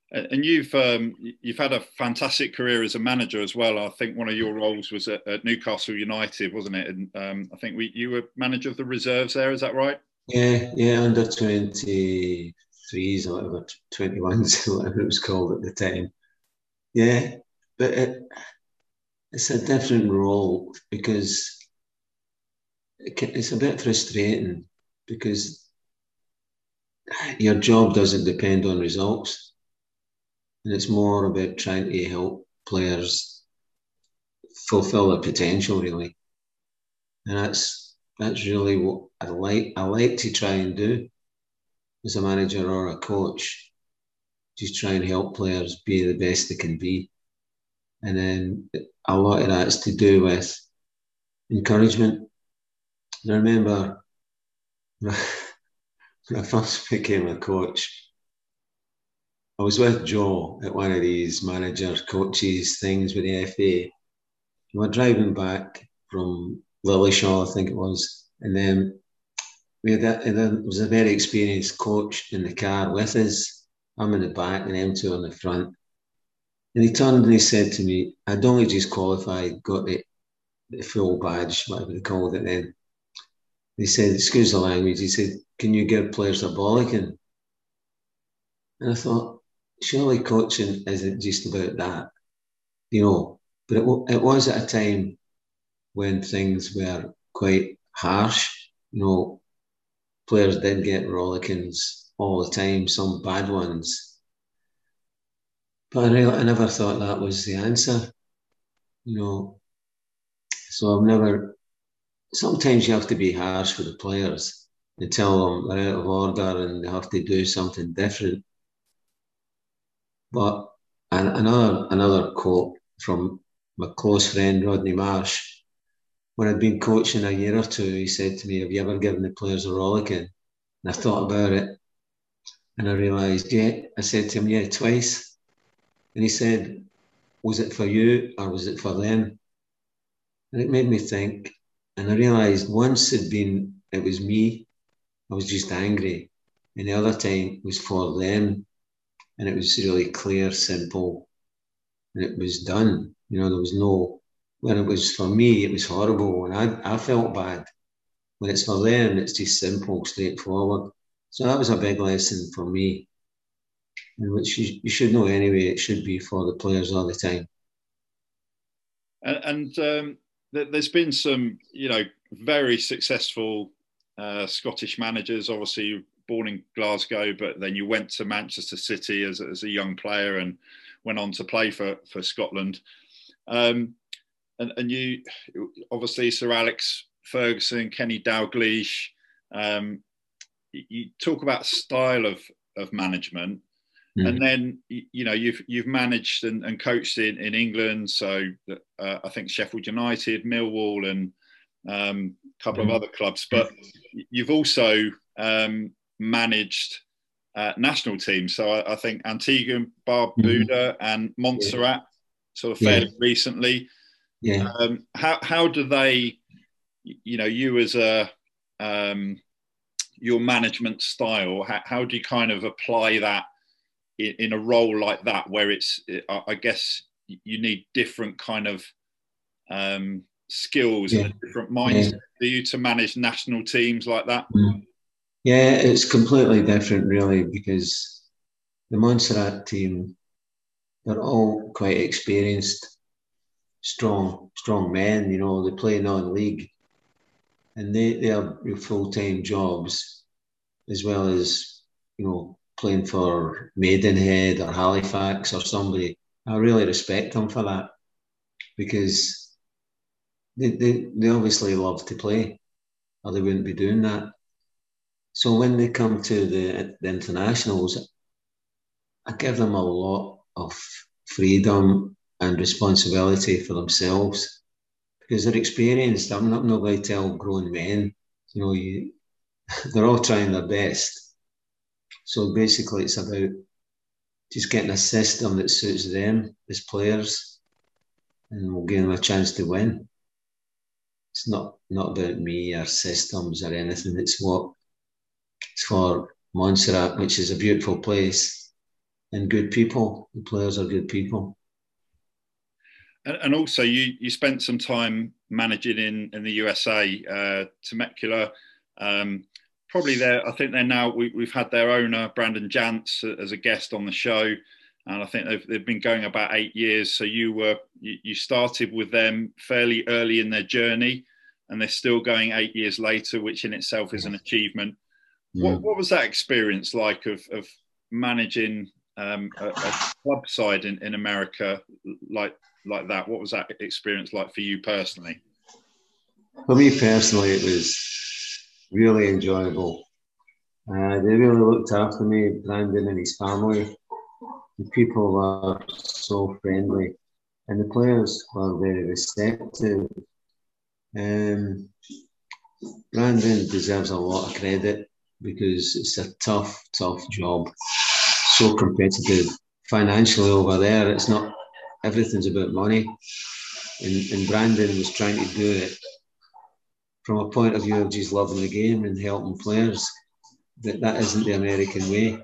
And you've um, you've had a fantastic career as a manager as well. I think one of your roles was at, at Newcastle United, wasn't it? And um, I think we, you were manager of the reserves there. Is that right? Yeah, yeah, under twenty-threes or whatever, twenty-ones, whatever it was called at the time. Yeah, but it, it's a different role because it, it's a bit frustrating because your job doesn't depend on results. And it's more about trying to help players fulfill their potential, really. And that's that's really what I like. I like to try and do as a manager or a coach. Just try and help players be the best they can be. And then a lot of that's to do with encouragement. And I remember when I first became a coach, I was with Joe at one of these manager coaches things with the F A. We were driving back from Lillyshaw, I think it was, and then we had a, and there was a very experienced coach in the car with us. I'm in the back and them two on the front. And he turned and he said to me, I'd only just qualified, got the, the full badge, whatever they called it then. He said, excuse the language, he said, can you give players a bollocking? And I thought, surely coaching isn't just about that, you know. But it, it was at a time when things were quite harsh. You know, players did get rollickings all the time, some bad ones. But I, really, I never thought that was the answer, you know. So I've never... Sometimes you have to be harsh with the players and tell them they're out of order and they have to do something different. But another another quote from my close friend Rodney Marsh, when I'd been coaching a year or two, he said to me, have you ever given the players a rollicking? And I thought about it and I realised, yeah, I said to him, yeah, twice. And he said, was it for you or was it for them? And it made me think. And I realised once it'd been, it was me, I was just angry. And the other time it was for them. And it was really clear, simple, and it was done. You know, there was no, when it was for me, it was horrible, and I, I felt bad. When it's for them, it's just simple, straightforward. So that was a big lesson for me, and which you, you should know anyway, it should be for the players all the time. And, and um, there's been some, you know, very successful uh, Scottish managers, obviously born in Glasgow, but then you went to Manchester City as, as a young player and went on to play for, for Scotland. Um, and, and you, obviously, Sir Alex Ferguson, Kenny Dalglish, um, you talk about style of, of management. Mm. And then, you know, you've you've managed and, and coached in, in England. So uh, I think Sheffield United, Millwall, and um, a couple mm. of other clubs. But you've also um, managed uh, national teams. So I, I think Antigua and Barbuda mm-hmm. and Montserrat, yeah. sort of fairly yeah. recently. Yeah. Um, how how do they, you know, you as a um, your management style, how, how do you kind of apply that in, in a role like that, where it's, I guess you need different kind of um, skills yeah. and a different mindset yeah. for you to manage national teams like that? Mm. Yeah, it's completely different, really, because the Montserrat team, they're all quite experienced, strong, strong men. You know, they play non-league, and they they have full-time jobs, as well as, you know, playing for Maidenhead or Halifax or somebody. I really respect them for that, because they they, they obviously love to play, or they wouldn't be doing that. So when they come to the, the internationals, I give them a lot of freedom and responsibility for themselves, because they're experienced. I'm not, I'm not going to tell grown men, you know, you, they're all trying their best. So basically it's about just getting a system that suits them as players, and we'll give them a chance to win. It's not, not about me or systems or anything. It's what it's for Montserrat, which is a beautiful place. and good people. The players are good people. And, and also, you you spent some time managing in, in the U S A, uh, Temecula. Um, probably there, I think they're now, we, we've had their owner, Brandon Jantz, as a guest on the show. And I think they've, they've been going about eight years. So you were you, you started with them fairly early in their journey, and they're still going eight years later, which in itself is an achievement. Mm. What what was that experience like of, of managing um, a, a club side in, in America like like that? What was that experience like for you personally? For me personally, it was really enjoyable. Uh, they really looked after me, Brandon and his family. The people were so friendly, and the players were very receptive. Um, Brandon deserves a lot of credit because it's a tough, tough job. So competitive financially over there. It's not everything's about money, and, and Brandon was trying to do it from a point of view of just loving the game and helping players. That that isn't the American way.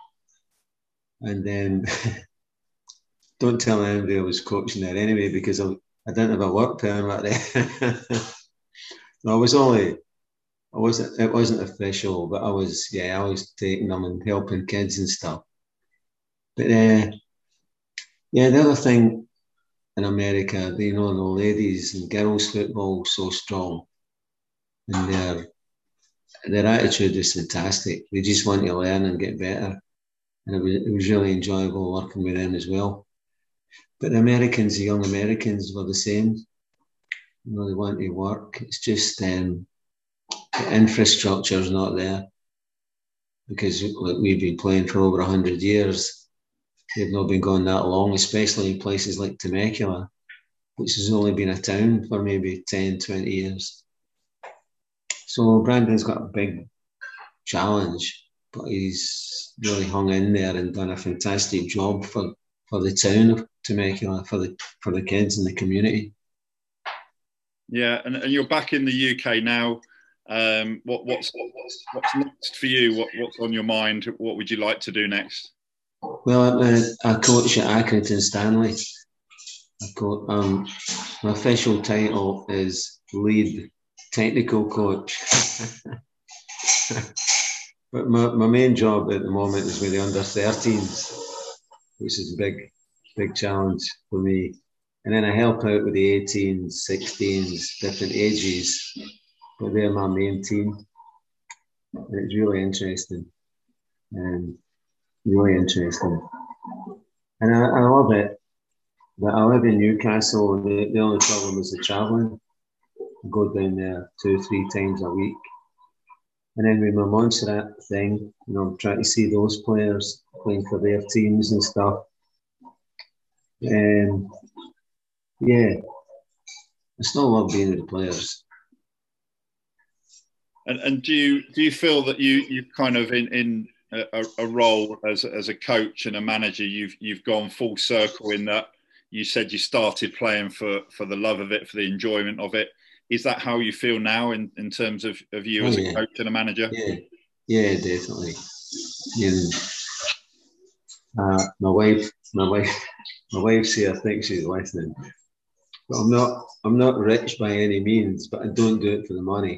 And then don't tell anybody I was coaching there anyway, because I, I didn't have a work permit there. No, I was only, I wasn't, it wasn't official, but I was, yeah, I was taking them and helping kids and stuff. But uh, yeah, the other thing in America, you know, the ladies and girls football so strong, and their their attitude is fantastic. They just want to learn and get better. And it was, it was really enjoyable working with them as well. But the Americans, the young Americans, were the same. You know, they want to work. It's just um, the infrastructure is not there, because like, we've been playing for over a hundred years. They've not been going that long, especially in places like Temecula, which has only been a town for maybe ten, twenty years. So Brandon's got a big challenge, but he's really hung in there and done a fantastic job for, for the town of Temecula, for the for the kids and the community. Yeah, and, and you're back in the U K now. Um, what what's what's next for you? What what's on your mind? What would you like to do next? Well, I, I coach at Accrington Stanley. I coach, um, my official title is lead technical coach. But my, my main job at the moment is with the under thirteens, which is a big, big challenge for me. And then I help out with the eighteens, sixteens, different ages, but they're my main team. And it's really interesting, and really interesting. And I, I love it. But I live in Newcastle, and the, the only problem is the travelling. I go down there two, three times a week. And then with my Montserrat thing, you know, I'm trying to see those players playing for their teams and stuff. And yeah, I still love being with the players. And and do you do you feel that you you kind of in in a, a role as as a coach and a manager, you've you've gone full circle in that you said you started playing for for the love of it, for the enjoyment of it. Is that how you feel now in, in terms of, of you Oh, as yeah. a coach and a manager? Yeah, yeah, definitely. And uh, my wife, my wife, my wife's here. I think she's listening. But I'm not, I'm not rich by any means, but I don't do it for the money.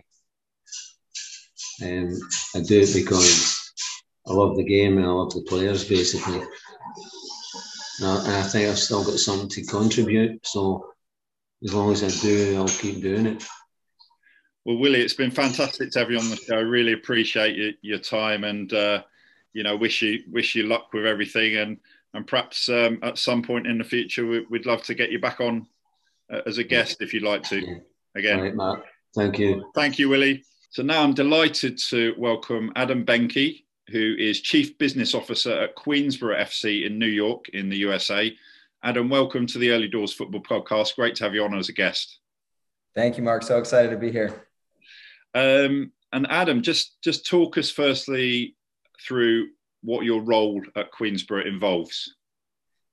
And I do it because I love the game and I love the players, basically. And I, and I think I've still got something to contribute. So as long as I do, I'll keep doing it. Well, Willie, it's been fantastic to have you on the show. I really appreciate your, your time, and uh, you know, wish you wish you luck with everything. And and perhaps um, at some point in the future, we, we'd love to get you back on uh, as a guest if you'd like to. Yeah. Again, All right, Mark. Thank you. Thank you, Willie. So now I'm delighted to welcome Adam Behnke, who is Chief Business Officer at Queensborough F C in New York in the U S A. Adam, welcome to the Early Doors Football Podcast. Great to have you on as a guest. Thank you, Mark. So excited to be here. Um, and Adam, just, just talk us firstly through what your role at Queensborough involves.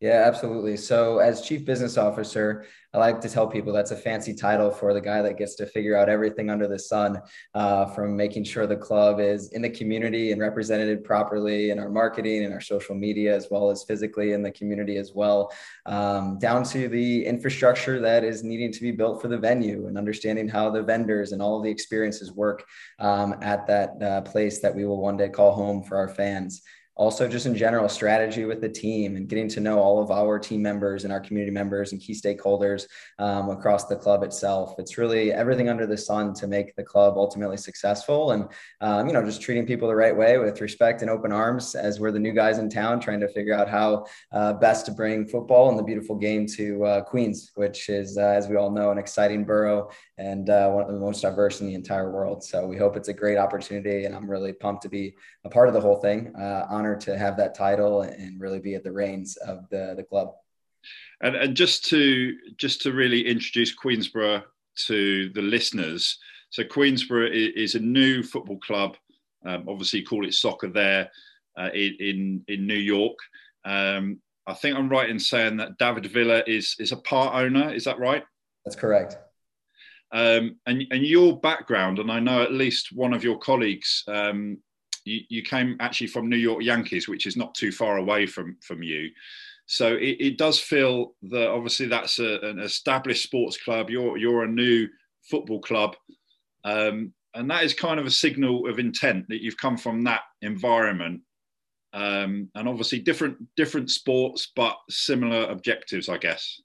Yeah, absolutely. So as Chief Business Officer, I like to tell people that's a fancy title for the guy that gets to figure out everything under the sun, uh, from making sure the club is in the community and represented properly in our marketing and our social media, as well as physically in the community as well, um, down to the infrastructure that is needing to be built for the venue and understanding how the vendors and all of the experiences work um, at that uh, place that we will one day call home for our fans. Also, just in general, strategy with the team and getting to know all of our team members and our community members and key stakeholders um, across the club itself. It's really everything under the sun to make the club ultimately successful, and um, you know, just treating people the right way with respect and open arms as we're the new guys in town, trying to figure out how uh, best to bring football and the beautiful game to uh, Queens, which is, uh, as we all know, an exciting borough and uh, one of the most diverse in the entire world. So we hope it's a great opportunity, and I'm really pumped to be a part of the whole thing. Uh, honored to have that title and really be at the reins of the, the club. And, and just to just to really introduce Queensborough to the listeners, so Queensborough is a new football club. Um, obviously, you call it soccer there uh, in in New York. Um, I think I'm right in saying that David Villa is is a part owner. Is that right? That's correct. Um, and and your background, and I know at least one of your colleagues. Um, You, you came actually from New York Yankees, which is not too far away from, from you. So it, it does feel that obviously that's a, an established sports club. You're, you're a new football club. Um, and that is kind of a signal of intent that you've come from that environment. Um, and obviously different, different sports, but similar objectives, I guess.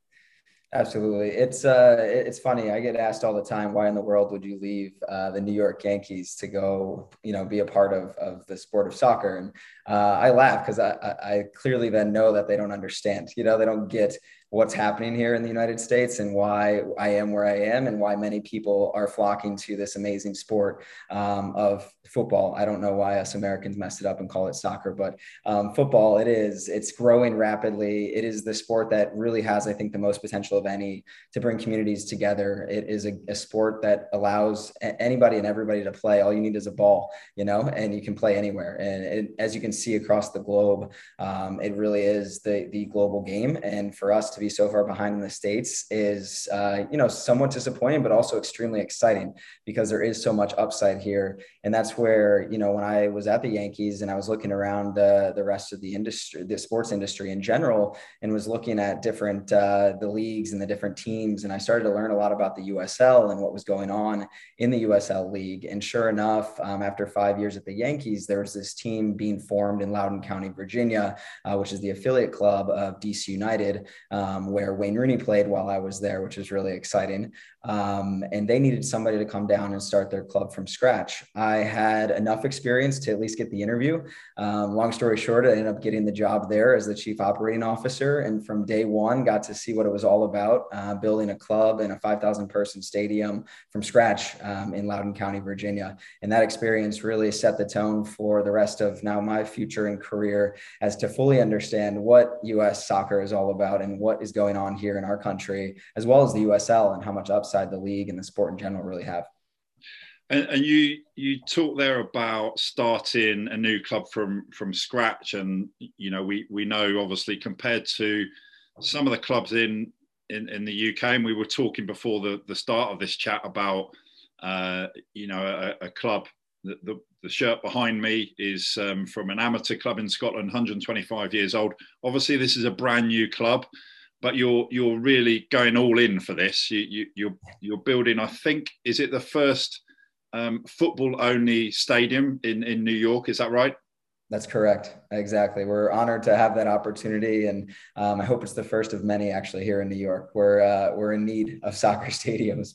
Absolutely. It's uh, it's funny. I get asked all the time, why in the world would you leave uh, the New York Yankees to go, you know, be a part of, of the sport of soccer? And uh, I laugh because I, I clearly then know that they don't understand, you know, they don't get what's happening here in the United States and why I am where I am and why many people are flocking to this amazing sport um, of football. I don't know why us Americans messed it up and call it soccer, but um, football, it is, it's growing rapidly. It is the sport that really has, I think, the most potential of any to bring communities together. It is a, a sport that allows anybody and everybody to play. All you need is a ball, you know, and you can play anywhere. And it, as you can see across the globe, um, it really is the, the global game. And for us to be so far behind in the States is, uh, you know, somewhat disappointing, but also extremely exciting because there is so much upside here. And that's where, you know, when I was at the Yankees and I was looking around the, the rest of the industry, the sports industry in general, and was looking at different, uh, the leagues and the different teams. And I started to learn a lot about the U S L and what was going on in the U S L league. And sure enough, um, after five years at the Yankees, there was this team being formed in Loudoun County, Virginia, uh, which is the affiliate club of D C United, um, where Wayne Rooney played while I was there, which was really exciting. Um, and they needed somebody to come down and start their club from scratch. I had enough experience to at least get the interview. Um, long story short, I ended up getting the job there as the chief operating officer. And from day one, got to see what it was all about, uh, building a club in a five thousand person stadium from scratch um, in Loudoun County, Virginia. And that experience really set the tone for the rest of now my future and career as to fully understand what U S soccer is all about and what is going on here in our country, as well as the U S L and how much upside the league and the sport in general really have. And, and you you talk there about starting a new club from from scratch, and you know we we know obviously compared to some of the clubs in in, in the U K, and we were talking before the, the start of this chat about uh, you know a, a club. The, the, the shirt behind me is um, from an amateur club in Scotland, one hundred twenty-five years old. Obviously, this is a brand new club, but you're you're really going all in for this. You, you you're you're building. I think is it the first um, football only stadium in in New York? Is that right? That's correct. Exactly. We're honored to have that opportunity, and um, I hope it's the first of many actually here in New York. We're uh, we're in need of soccer stadiums.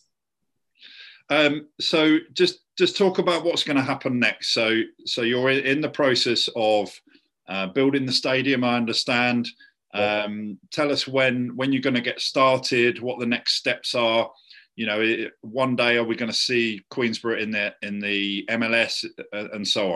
Um, so just just talk about what's going to happen next. So so you're in the process of uh, building the stadium, I understand. Um, tell us when when you're going to get started, what the next steps are. You know, it, one day are we going to see Queensborough in the in the M L S uh, and so on?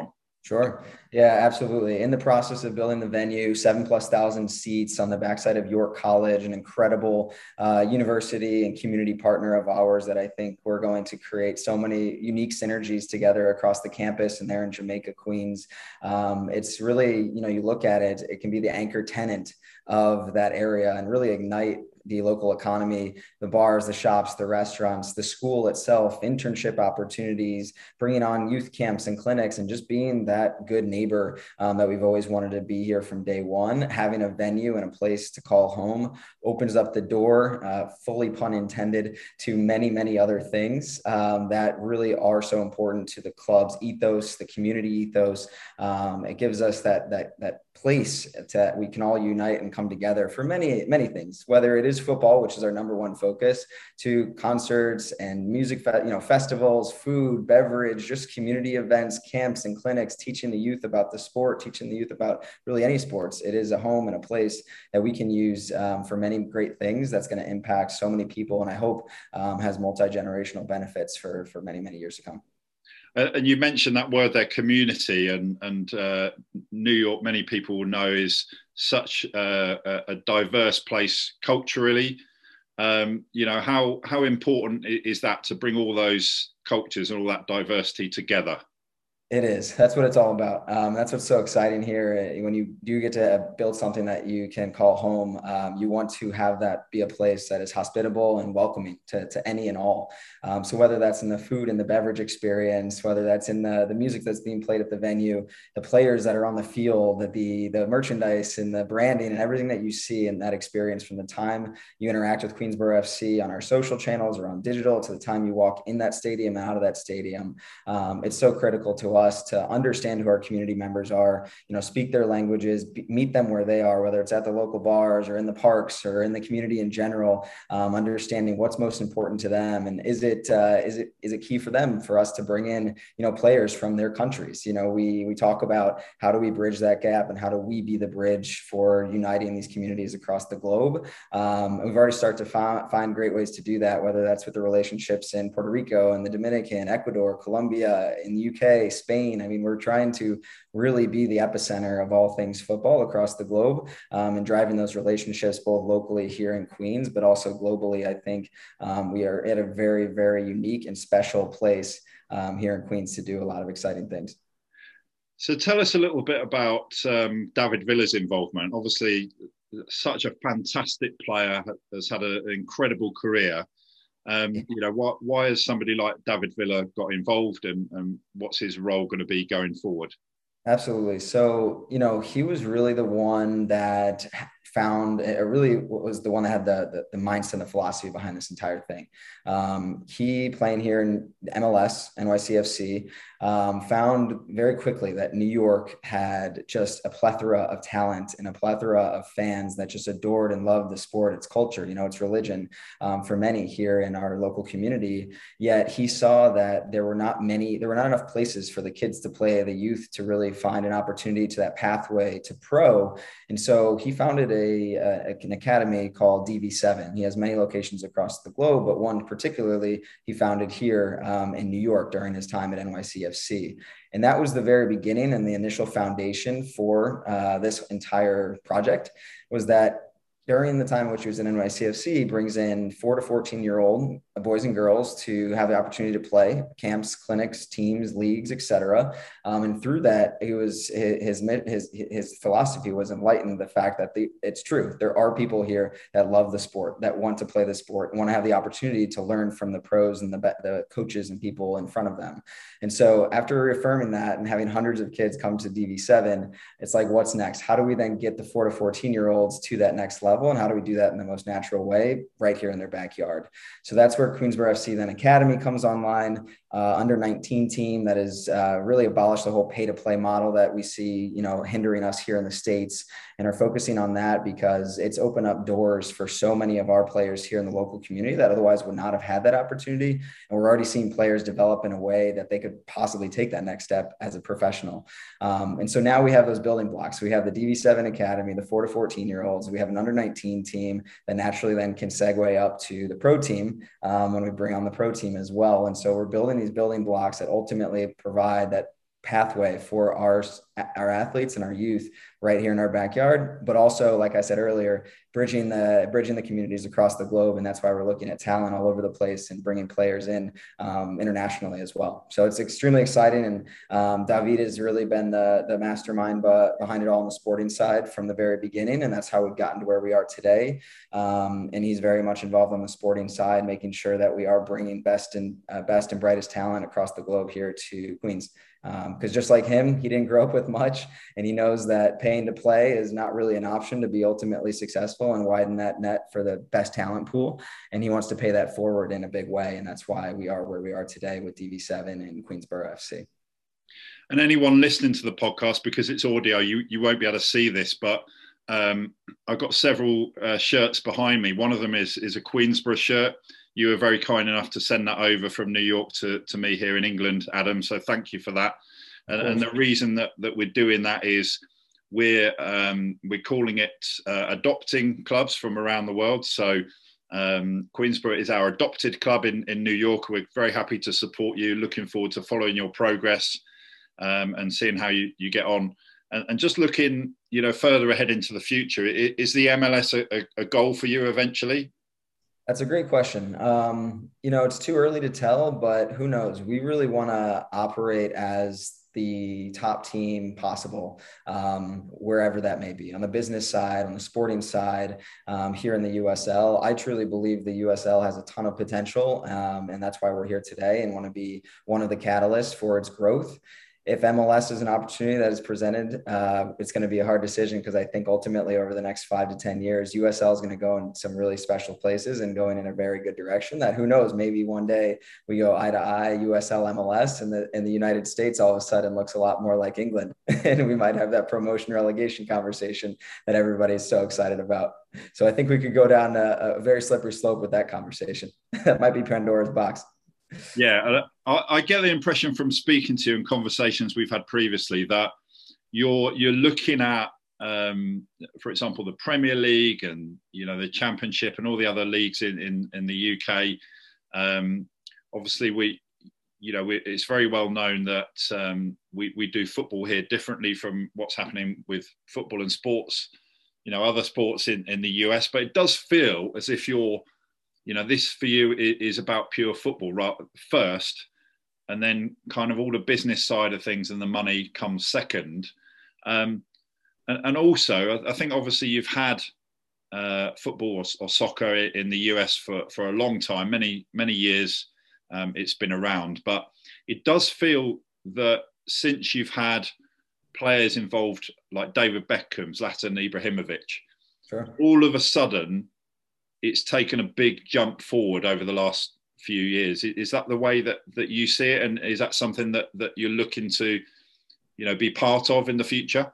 Sure. Yeah, absolutely. In the process of building the venue, seven plus thousand seats on the backside of York College, an incredible uh, university and community partner of ours that I think we're going to create so many unique synergies together across the campus and there in Jamaica, Queens. Um, it's really, you know, you look at it, it can be the anchor tenant of that area and really ignite the local economy, the bars, the shops, the restaurants, the school itself, internship opportunities, bringing on youth camps and clinics, and just being that good neighbor um, that we've always wanted to be here from day one. Having a venue and a place to call home opens up the door, uh, fully pun intended, to many, many other things um, that really are so important to the club's ethos, the community ethos. Um, it gives us that, that, that place that we can all unite and come together for many, many things, whether it is football, which is our number one focus, to concerts and music, fe- you know, festivals, food, beverage, just community events, camps and clinics, teaching the youth about the sport, teaching the youth about really any sports. It is a home and a place that we can use um, for many great things that's going to impact so many people. And I hope um, has multi-generational benefits for, for many, many years to come. Uh, and you mentioned that word there, community, and and uh, New York, many people will know, is such uh, a, a diverse place culturally. Um, you know, how how important is that to bring all those cultures and all that diversity together? It is. That's what it's all about. Um, that's what's so exciting here. When you do get to build something that you can call home, um, you want to have that be a place that is hospitable and welcoming to, to any and all. Um, so whether that's in the food and the beverage experience, whether that's in the, the music that's being played at the venue, the players that are on the field, the, the, the merchandise and the branding and everything that you see in that experience from the time you interact with Queensborough F C on our social channels or on digital to the time you walk in that stadium and out of that stadium. Um, it's so critical to us to understand who our community members are, you know, speak their languages, be, meet them where they are, whether it's at the local bars or in the parks or in the community in general, um, understanding what's most important to them. And is it, uh, is it, is it key for them, for us to bring in, you know, players from their countries? You know, we, we talk about how do we bridge that gap and how do we be the bridge for uniting these communities across the globe? Um, we've already started to find, find great ways to do that, whether that's with the relationships in Puerto Rico and the Dominican, Ecuador, Colombia, in the U K, Spain. I mean, we're trying to really be the epicenter of all things football across the globe, um, and driving those relationships both locally here in Queens, but also globally. I think um, we are at a very, very unique and special place um, here in Queens to do a lot of exciting things. So tell us a little bit about um, David Villa's involvement. Obviously, such a fantastic player, has had a, an incredible career. Um, you know, why, why has somebody like David Villa got involved, and, and what's his role going to be going forward? Absolutely. So, you know, he was really the one that found, it really was the one that had the, the, the mindset and the philosophy behind this entire thing. Um, he playing here in M L S, N Y C F C, um, found very quickly that New York had just a plethora of talent and a plethora of fans that just adored and loved the sport, its culture, you know, its religion, um, for many here in our local community. Yet he saw that there were not many, there were not enough places for the kids to play, the youth to really find an opportunity to that pathway to pro. And so he founded a, a an academy called D V seven. He has many locations across the globe, but one particularly he founded here um, in New York during his time at N Y C F C. And that was the very beginning and the initial foundation for uh, this entire project, was that during the time in which he was in N Y C F C, he brings in four to fourteen year old boys and girls to have the opportunity to play camps, clinics, teams, leagues, et cetera. Um, and through that, he was his, his, his philosophy was enlightened the fact that the, it's true. There are people here that love the sport, that want to play the sport, want to have the opportunity to learn from the pros and the, the coaches and people in front of them. And so after reaffirming that and having hundreds of kids come to D V seven, it's like, what's next? How do we then get the four to fourteen year olds to that next level? And how do we do that in the most natural way right here in their backyard? So that's where Queensborough F C then Academy comes online, uh, under nineteen team that has uh, really abolished the whole pay to play model that we see, you know, hindering us here in the States, and are focusing on that because it's opened up doors for so many of our players here in the local community that otherwise would not have had that opportunity. And we're already seeing players develop in a way that they could possibly take that next step as a professional. Um, and so now we have those building blocks. We have the D V seven Academy, the four to fourteen year olds. We have an under nineteen team that naturally then can segue up to the pro team um, when we bring on the pro team as well. And so we're building these building blocks that ultimately provide that pathway for our our athletes and our youth right here in our backyard, but also, like I said earlier, bridging the bridging the communities across the globe. And that's why we're looking at talent all over the place and bringing players in um, internationally as well. So it's extremely exciting. And um, David has really been the, the mastermind behind it all on the sporting side from the very beginning. And that's how we've gotten to where we are today. Um, and he's very much involved on the sporting side, making sure that we are bringing best and uh, best and brightest talent across the globe here to Queens. Because um, just like him, he didn't grow up with much, and he knows that paying to play is not really an option to be ultimately successful and widen that net for the best talent pool. And he wants to pay that forward in a big way. And that's why we are where we are today with D V seven and Queensborough F C. And anyone listening to the podcast, because it's audio, you, you won't be able to see this, but um, I've got several uh, shirts behind me. One of them is, is a Queensborough shirt. You were very kind enough to send that over from New York to, to me here in England, Adam. So thank you for that. And, and the reason that, that we're doing that is we're um, we're calling it uh, adopting clubs from around the world. So um, Queensborough is our adopted club in, in New York. We're very happy to support you. Looking forward to following your progress um, and seeing how you, you get on. And, and just looking, you know, further ahead into the future, is the M L S a, a goal for you eventually? That's a great question. Um, you know, it's too early to tell, but who knows? We really want to operate as the top team possible, um, wherever that may be, on the business side, on the sporting side, um, here in the U S L. I truly believe the U S L has a ton of potential, um, and that's why we're here today and want to be one of the catalysts for its growth. If M L S is an opportunity that is presented, uh, it's going to be a hard decision, because I think ultimately over the next five to ten years, U S L is going to go in some really special places and going in a very good direction that, who knows, maybe one day we go eye to eye, U S L, M L S, and the, and the United States all of a sudden looks a lot more like England. And we might have that promotion relegation conversation that everybody is so excited about. So I think we could go down a, a very slippery slope with that conversation. That might be Pandora's box. Yeah, I, I get the impression from speaking to you and conversations we've had previously that you're you're looking at, um, for example, the Premier League and, you know, the Championship and all the other leagues in in, in the U K. Um, obviously, we, you know, we, it's very well known that um, we we do football here differently from what's happening with football and sports, you know, other sports in in the U S. But it does feel as if you're, you know, this for you is about pure football right first, and then kind of all the business side of things and the money comes second. Um, and, and also, I think obviously you've had uh, football or, or soccer in the U S for, for a long time, many, many years um, it's been around. But it does feel that since you've had players involved like David Beckham, Zlatan Ibrahimovic, sure, all of a sudden, it's taken a big jump forward over the last few years. Is that the way that, that you see it? And is that something that, that you're looking to, you know, be part of in the future?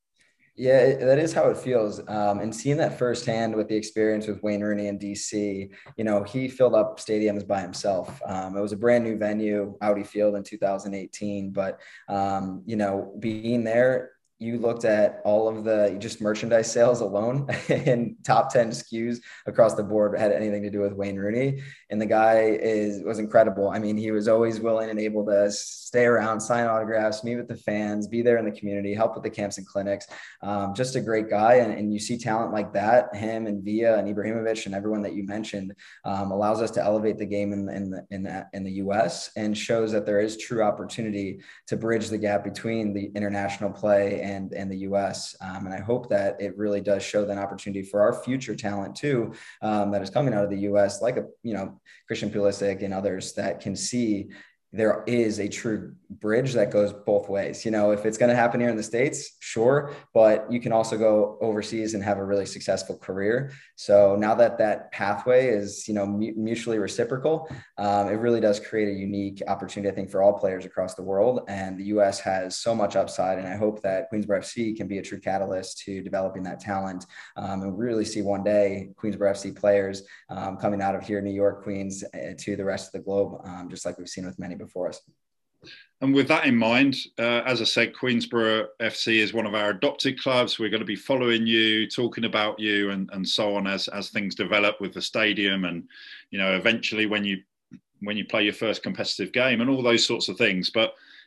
Yeah, that is how it feels. Um, and seeing that firsthand with the experience with Wayne Rooney in D C, you know, he filled up stadiums by himself. Um, it was a brand new venue, Audi Field in two thousand eighteen. But, um, you know, being there, you looked at all of the just merchandise sales alone and top ten S K Us across the board had anything to do with Wayne Rooney. And the guy is was incredible. I mean, he was always willing and able to stay around, sign autographs, meet with the fans, be there in the community, help with the camps and clinics. Um, just a great guy. And, and you see talent like that, him and Villa and Ibrahimovic and everyone that you mentioned, um, allows us to elevate the game in, in, the, in, the, in the U S and shows that there is true opportunity to bridge the gap between the international play and, and the U S. Um, and I hope that it really does show that opportunity for our future talent too, um, that is coming out of the U S, like a, you know, Christian Pulisic and others that can see there is a true bridge that goes both ways. You know, if it's going to happen here in the States, sure, but you can also go overseas and have a really successful career. So now that that pathway is, you know, mutually reciprocal, um, it really does create a unique opportunity, I think, for all players across the world. And the U S has so much upside. And I hope that Queensborough F C can be a true catalyst to developing that talent, um, and really see one day Queensborough F C players um, coming out of here, New York, Queens, uh, to the rest of the globe, um, just like we've seen with many before us. And with that in mind, uh, as I said, Queensborough F C is one of our adopted clubs. We're going to be following you, talking about you and, and so on as, as things develop with the stadium and, you know, eventually when you when you play your first competitive game and all those sorts of things. But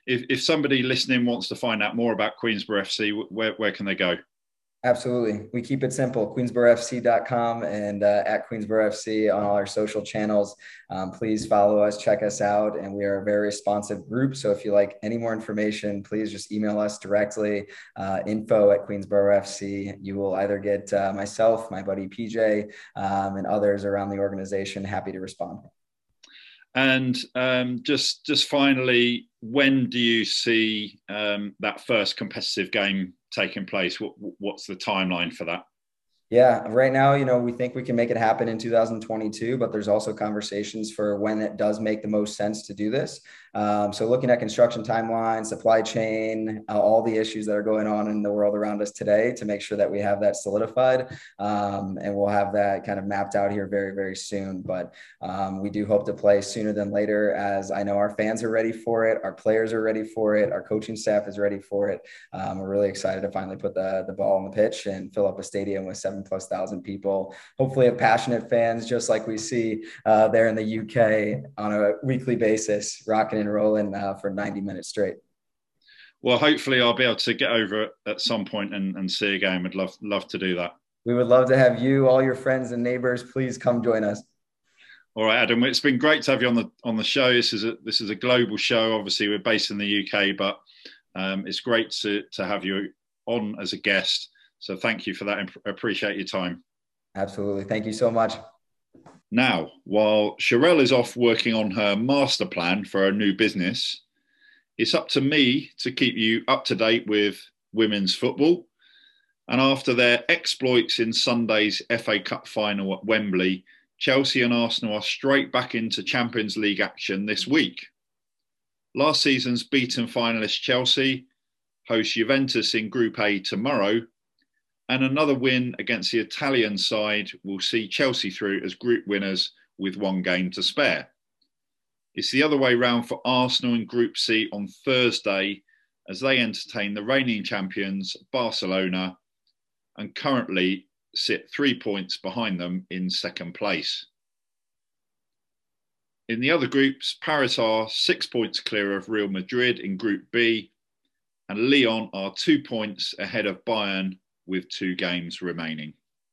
if, if somebody listening wants to find out more about Queensborough F C, where, where can they go? Absolutely. We keep it simple, queensborough f c dot com and uh, at Queensborough F C on all our social channels. Um, please follow us, check us out. And we are a very responsive group. So if you like any more information, please just email us directly, uh, info at Queensborough F C. You will either get uh, myself, my buddy P J, um, and others around the organization happy to respond. And um, just, just finally, when do you see um, that first competitive game taking place? What, what's the timeline for that? Yeah, right now, you know, we think we can make it happen in two thousand twenty-two, but there's also conversations for when it does make the most sense to do this. Um, so looking at construction timeline, supply chain, uh, all the issues that are going on in the world around us today to make sure that we have that solidified. Um, and we'll have that kind of mapped out here very, very soon. But um, we do hope to play sooner than later, as I know our fans are ready for it. Our players are ready for it. Our coaching staff is ready for it. Um, we're really excited to finally put the, the ball on the pitch and fill up a stadium with seven plus thousand people, hopefully have passionate fans, just like we see uh, there in the U K on a weekly basis, rocking and rolling uh, for ninety minutes straight. Well, hopefully I'll be able to get over at some point and, and see a game. I'd love, love to do that. We would love to have you, all your friends and neighbors, please come join us. All right, Adam, it's been great to have you on the, on the show. This is a, this is a global show. Obviously we're based in the U K, but um, it's great to, to have you on as a guest. So thank you for that. I appreciate your time. Absolutely. Thank you so much. Now, while Sherelle is off working on her master plan for her new business, it's up to me to keep you up to date with women's football. And after their exploits in Sunday's F A Cup final at Wembley, Chelsea and Arsenal are straight back into Champions League action this week. Last season's beaten finalist Chelsea host Juventus in Group A tomorrow, and another win against the Italian side will see Chelsea through as group winners with one game to spare. It's the other way round for Arsenal in Group C on Thursday as they entertain the reigning champions Barcelona and currently sit three points behind them in second place. In the other groups, Paris are six points clear of Real Madrid in Group B, and Lyon are two points ahead of Bayern with two games remaining.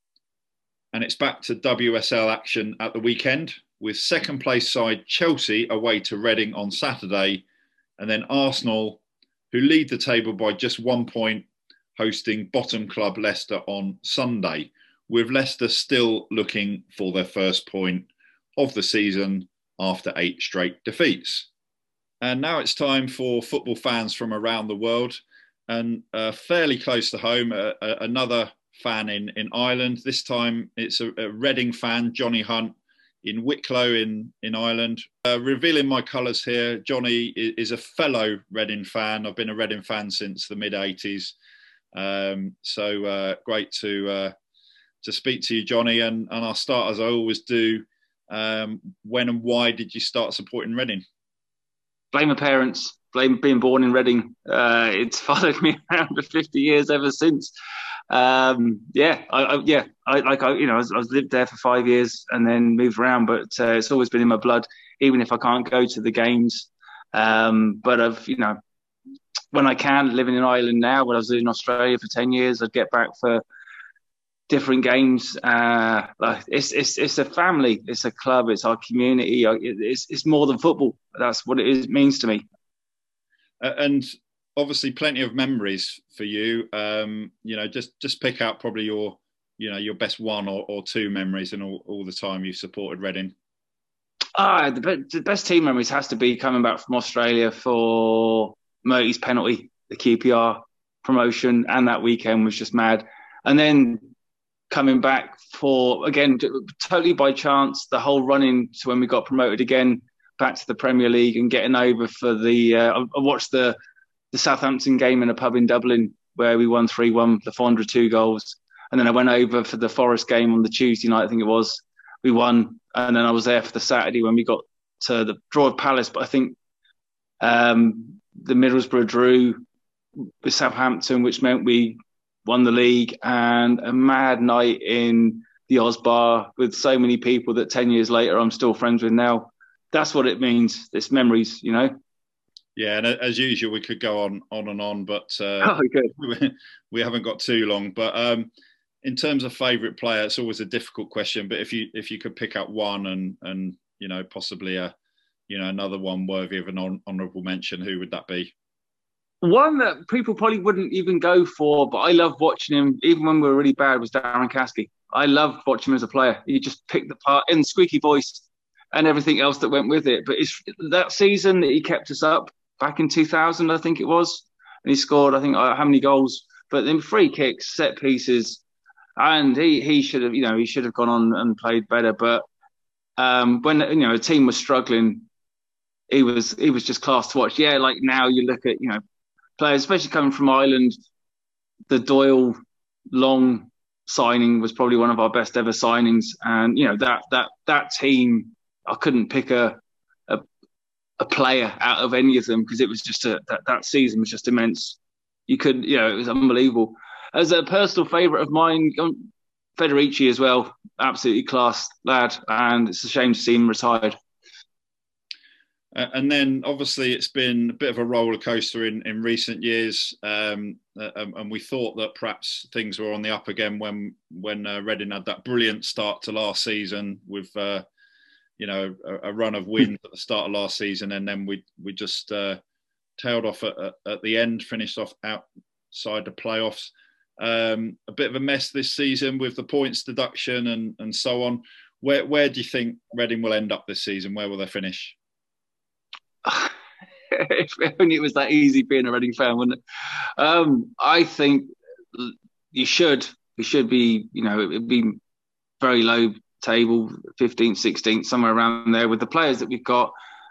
And it's back to W S L action at the weekend, with second place side Chelsea away to Reading on Saturday, and then Arsenal, who lead the table by just one point, hosting bottom club Leicester on Sunday, with Leicester still looking for their first point of the season after eight straight defeats. And now it's time for football fans from around the world, and uh, fairly close to home, uh, uh, another fan in, in Ireland. This time it's a, a Reading fan, Johnny Hunt, in Wicklow in, in Ireland. Uh, revealing my colours here, Johnny is, is a fellow Reading fan. I've been a Reading fan since the mid eighties. Um, so uh, great to uh, to speak to you, Johnny. And, and I'll start, as I always do, um, when and why did you start supporting Reading? Blame my parents. Blame being born in Reading. Uh, it's followed me around for fifty years ever since. Um, yeah, I, I, yeah, I like I, you know, I was, I was lived there for five years and then moved around, but uh, it's always been in my blood, even if I can't go to the games. Um, but I've, you know, when I can, living in Ireland now, when I was in Australia for ten years, I'd get back for different games. Uh, like it's it's it's a family, it's a club, it's our community. It's it's more than football. That's what it is, means to me. Uh, and obviously, plenty of memories for you. Um, you know, just just pick out probably your, you know, your best one or, or two memories in all, all the time you've supported Reading. Ah, the, be- the best team memories has to be coming back from Australia for Murty's penalty, the Q P R promotion, and that weekend was just mad. And then coming back for, again, totally by chance, the whole run-in to when we got promoted again back to the Premier League and getting over for the, uh, I watched the the Southampton game in a pub in Dublin where we won three one, the four hundred two goals. And then I went over for the Forest game on the Tuesday night, I think it was. We won. And then I was there for the Saturday when we got to the draw of Palace. But I think um, the Middlesbrough drew with Southampton, which meant we won the league, and a mad night in the Oz Bar with so many people that ten years later I'm still friends with now. That's what it means. It's memories, you know. Yeah, and as usual, we could go on, on and on, but uh, oh, good. we haven't got too long. But um, in terms of favourite player, it's always a difficult question. But if you if you could pick up one and and you know possibly a you know another one worthy of an honourable mention, who would that be? One that people probably wouldn't even go for, but I loved watching him, even when we were really bad, was Darren Caskey. I loved watching him as a player. He just picked the part in squeaky voice and everything else that went with it. But it's that season that he kept us up back in two thousand, I think it was, and he scored, I think, how many goals? But then free kicks, set pieces, and he he should have, you know, he should have gone on and played better. But um, when you know a team was struggling, he was he was just class to watch. Yeah, like now you look at you know. players, especially coming from Ireland, the Doyle Long signing was probably one of our best ever signings, and you know that that that team, I couldn't pick a a, a player out of any of them because it was just a that, that season was just immense. You could, you know, it was unbelievable. As a personal favourite of mine, Federici as well, absolutely class lad, and it's a shame to see him retired. Uh, and then, obviously, it's been a bit of a roller coaster in, in recent years, um, uh, and we thought that perhaps things were on the up again when when uh, Reading had that brilliant start to last season with, uh, you know, a, a run of wins at the start of last season, and then we we just uh, tailed off at, at the end, finished off outside the playoffs. Um, a bit of a mess this season with the points deduction and and so on. Where where do you think Reading will end up this season? Where will they finish? If only it was that easy being a Reading fan, wouldn't it? Um, I think you should. We should be, you know, it'd be very low table, fifteenth, sixteenth, somewhere around there with the players that we've got.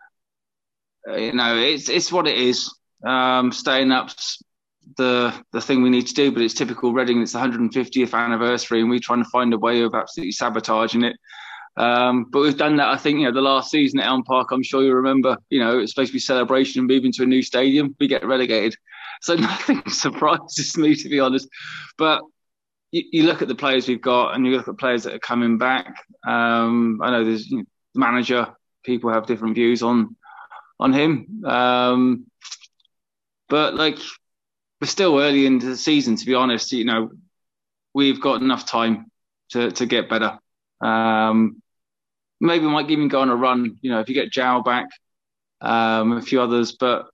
Uh, you know, it's it's what it is. Um, staying up's the the thing we need to do, but it's typical Reading. It's the one hundred fiftieth anniversary, and we're trying to find a way of absolutely sabotaging it. Um, but we've done that, I think, you know, the last season at Elm Park, I'm sure you remember, you know, it's supposed to be celebration and moving to a new stadium. We get relegated. So nothing surprises me, to be honest. But you, you look at the players we've got and you look at players that are coming back. Um, I know there's you know, manager, people have different views on on him. Um, but, like, we're still early into the season, to be honest. You know, we've got enough time to, to get better. Um, maybe we might even go on a run, you know, if you get Jow back, um, a few others, but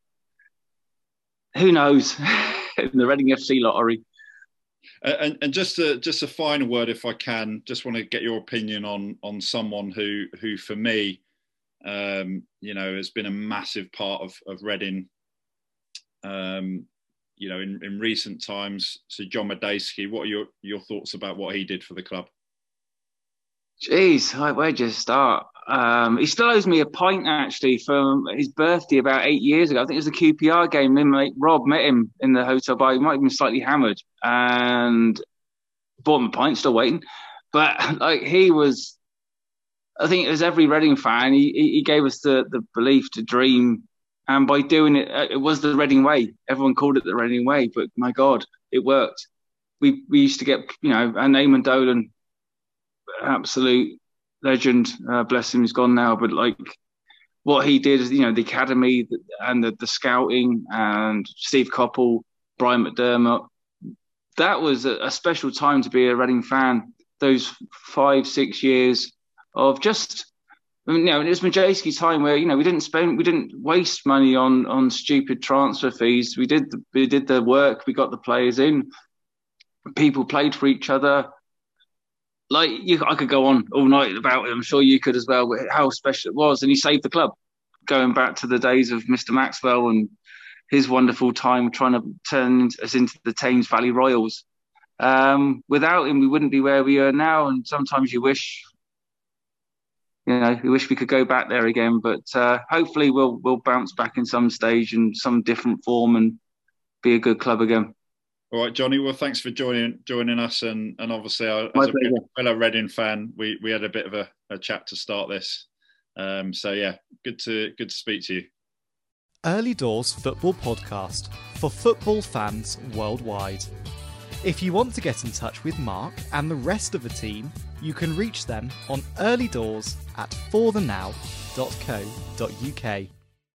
who knows in the Reading F C lottery. Uh, and, and just a, just a final word, if I can, just want to get your opinion on on someone who, who for me, um, you know, has been a massive part of, of Reading, um, you know, in, in recent times. So John Madejski, what are your, your thoughts about what he did for the club? Jeez, where'd you start? Um, he still owes me a pint, actually, from his birthday about eight years ago. I think it was a Q P R game. Me and mate Rob met him in the hotel bar. He might have been slightly hammered and bought him a pint, still waiting. But like he was, I think as every Reading fan, he, he gave us the, the belief to dream. And by doing it, it was the Reading way. Everyone called it the Reading way, but my God, it worked. We we used to get, you know, and Eamon Dolan, absolute legend, uh, bless him, he's gone now, but like what he did is, you know, the academy and the, the scouting and Steve Coppell, Brian McDermott, that was a, a special time to be a Reading fan. Those five, six years of just, I mean, you know, it was Madejski's time where, you know, we didn't spend, we didn't waste money on on stupid transfer fees. We did the, we did the work, we got the players in, people played for each other. Like, you, I could go on all night about it. I'm sure you could as well, how special it was. And he saved the club, going back to the days of Mister Maxwell and his wonderful time trying to turn us into the Thames Valley Royals. Um, without him, we wouldn't be where we are now. And sometimes you wish, you know, we wish we could go back there again. But uh, hopefully we'll we'll bounce back in some stage in some different form and be a good club again. All right, Johnny. Well, thanks for joining joining us, and and obviously, uh, as a fellow Reading fan, we, we had a bit of a, a chat to start this. Um, so yeah, good to good to speak to you. Early Doors Football Podcast for football fans worldwide. If you want to get in touch with Mark and the rest of the team, you can reach them on earlydoors at for the now dot co dot uk.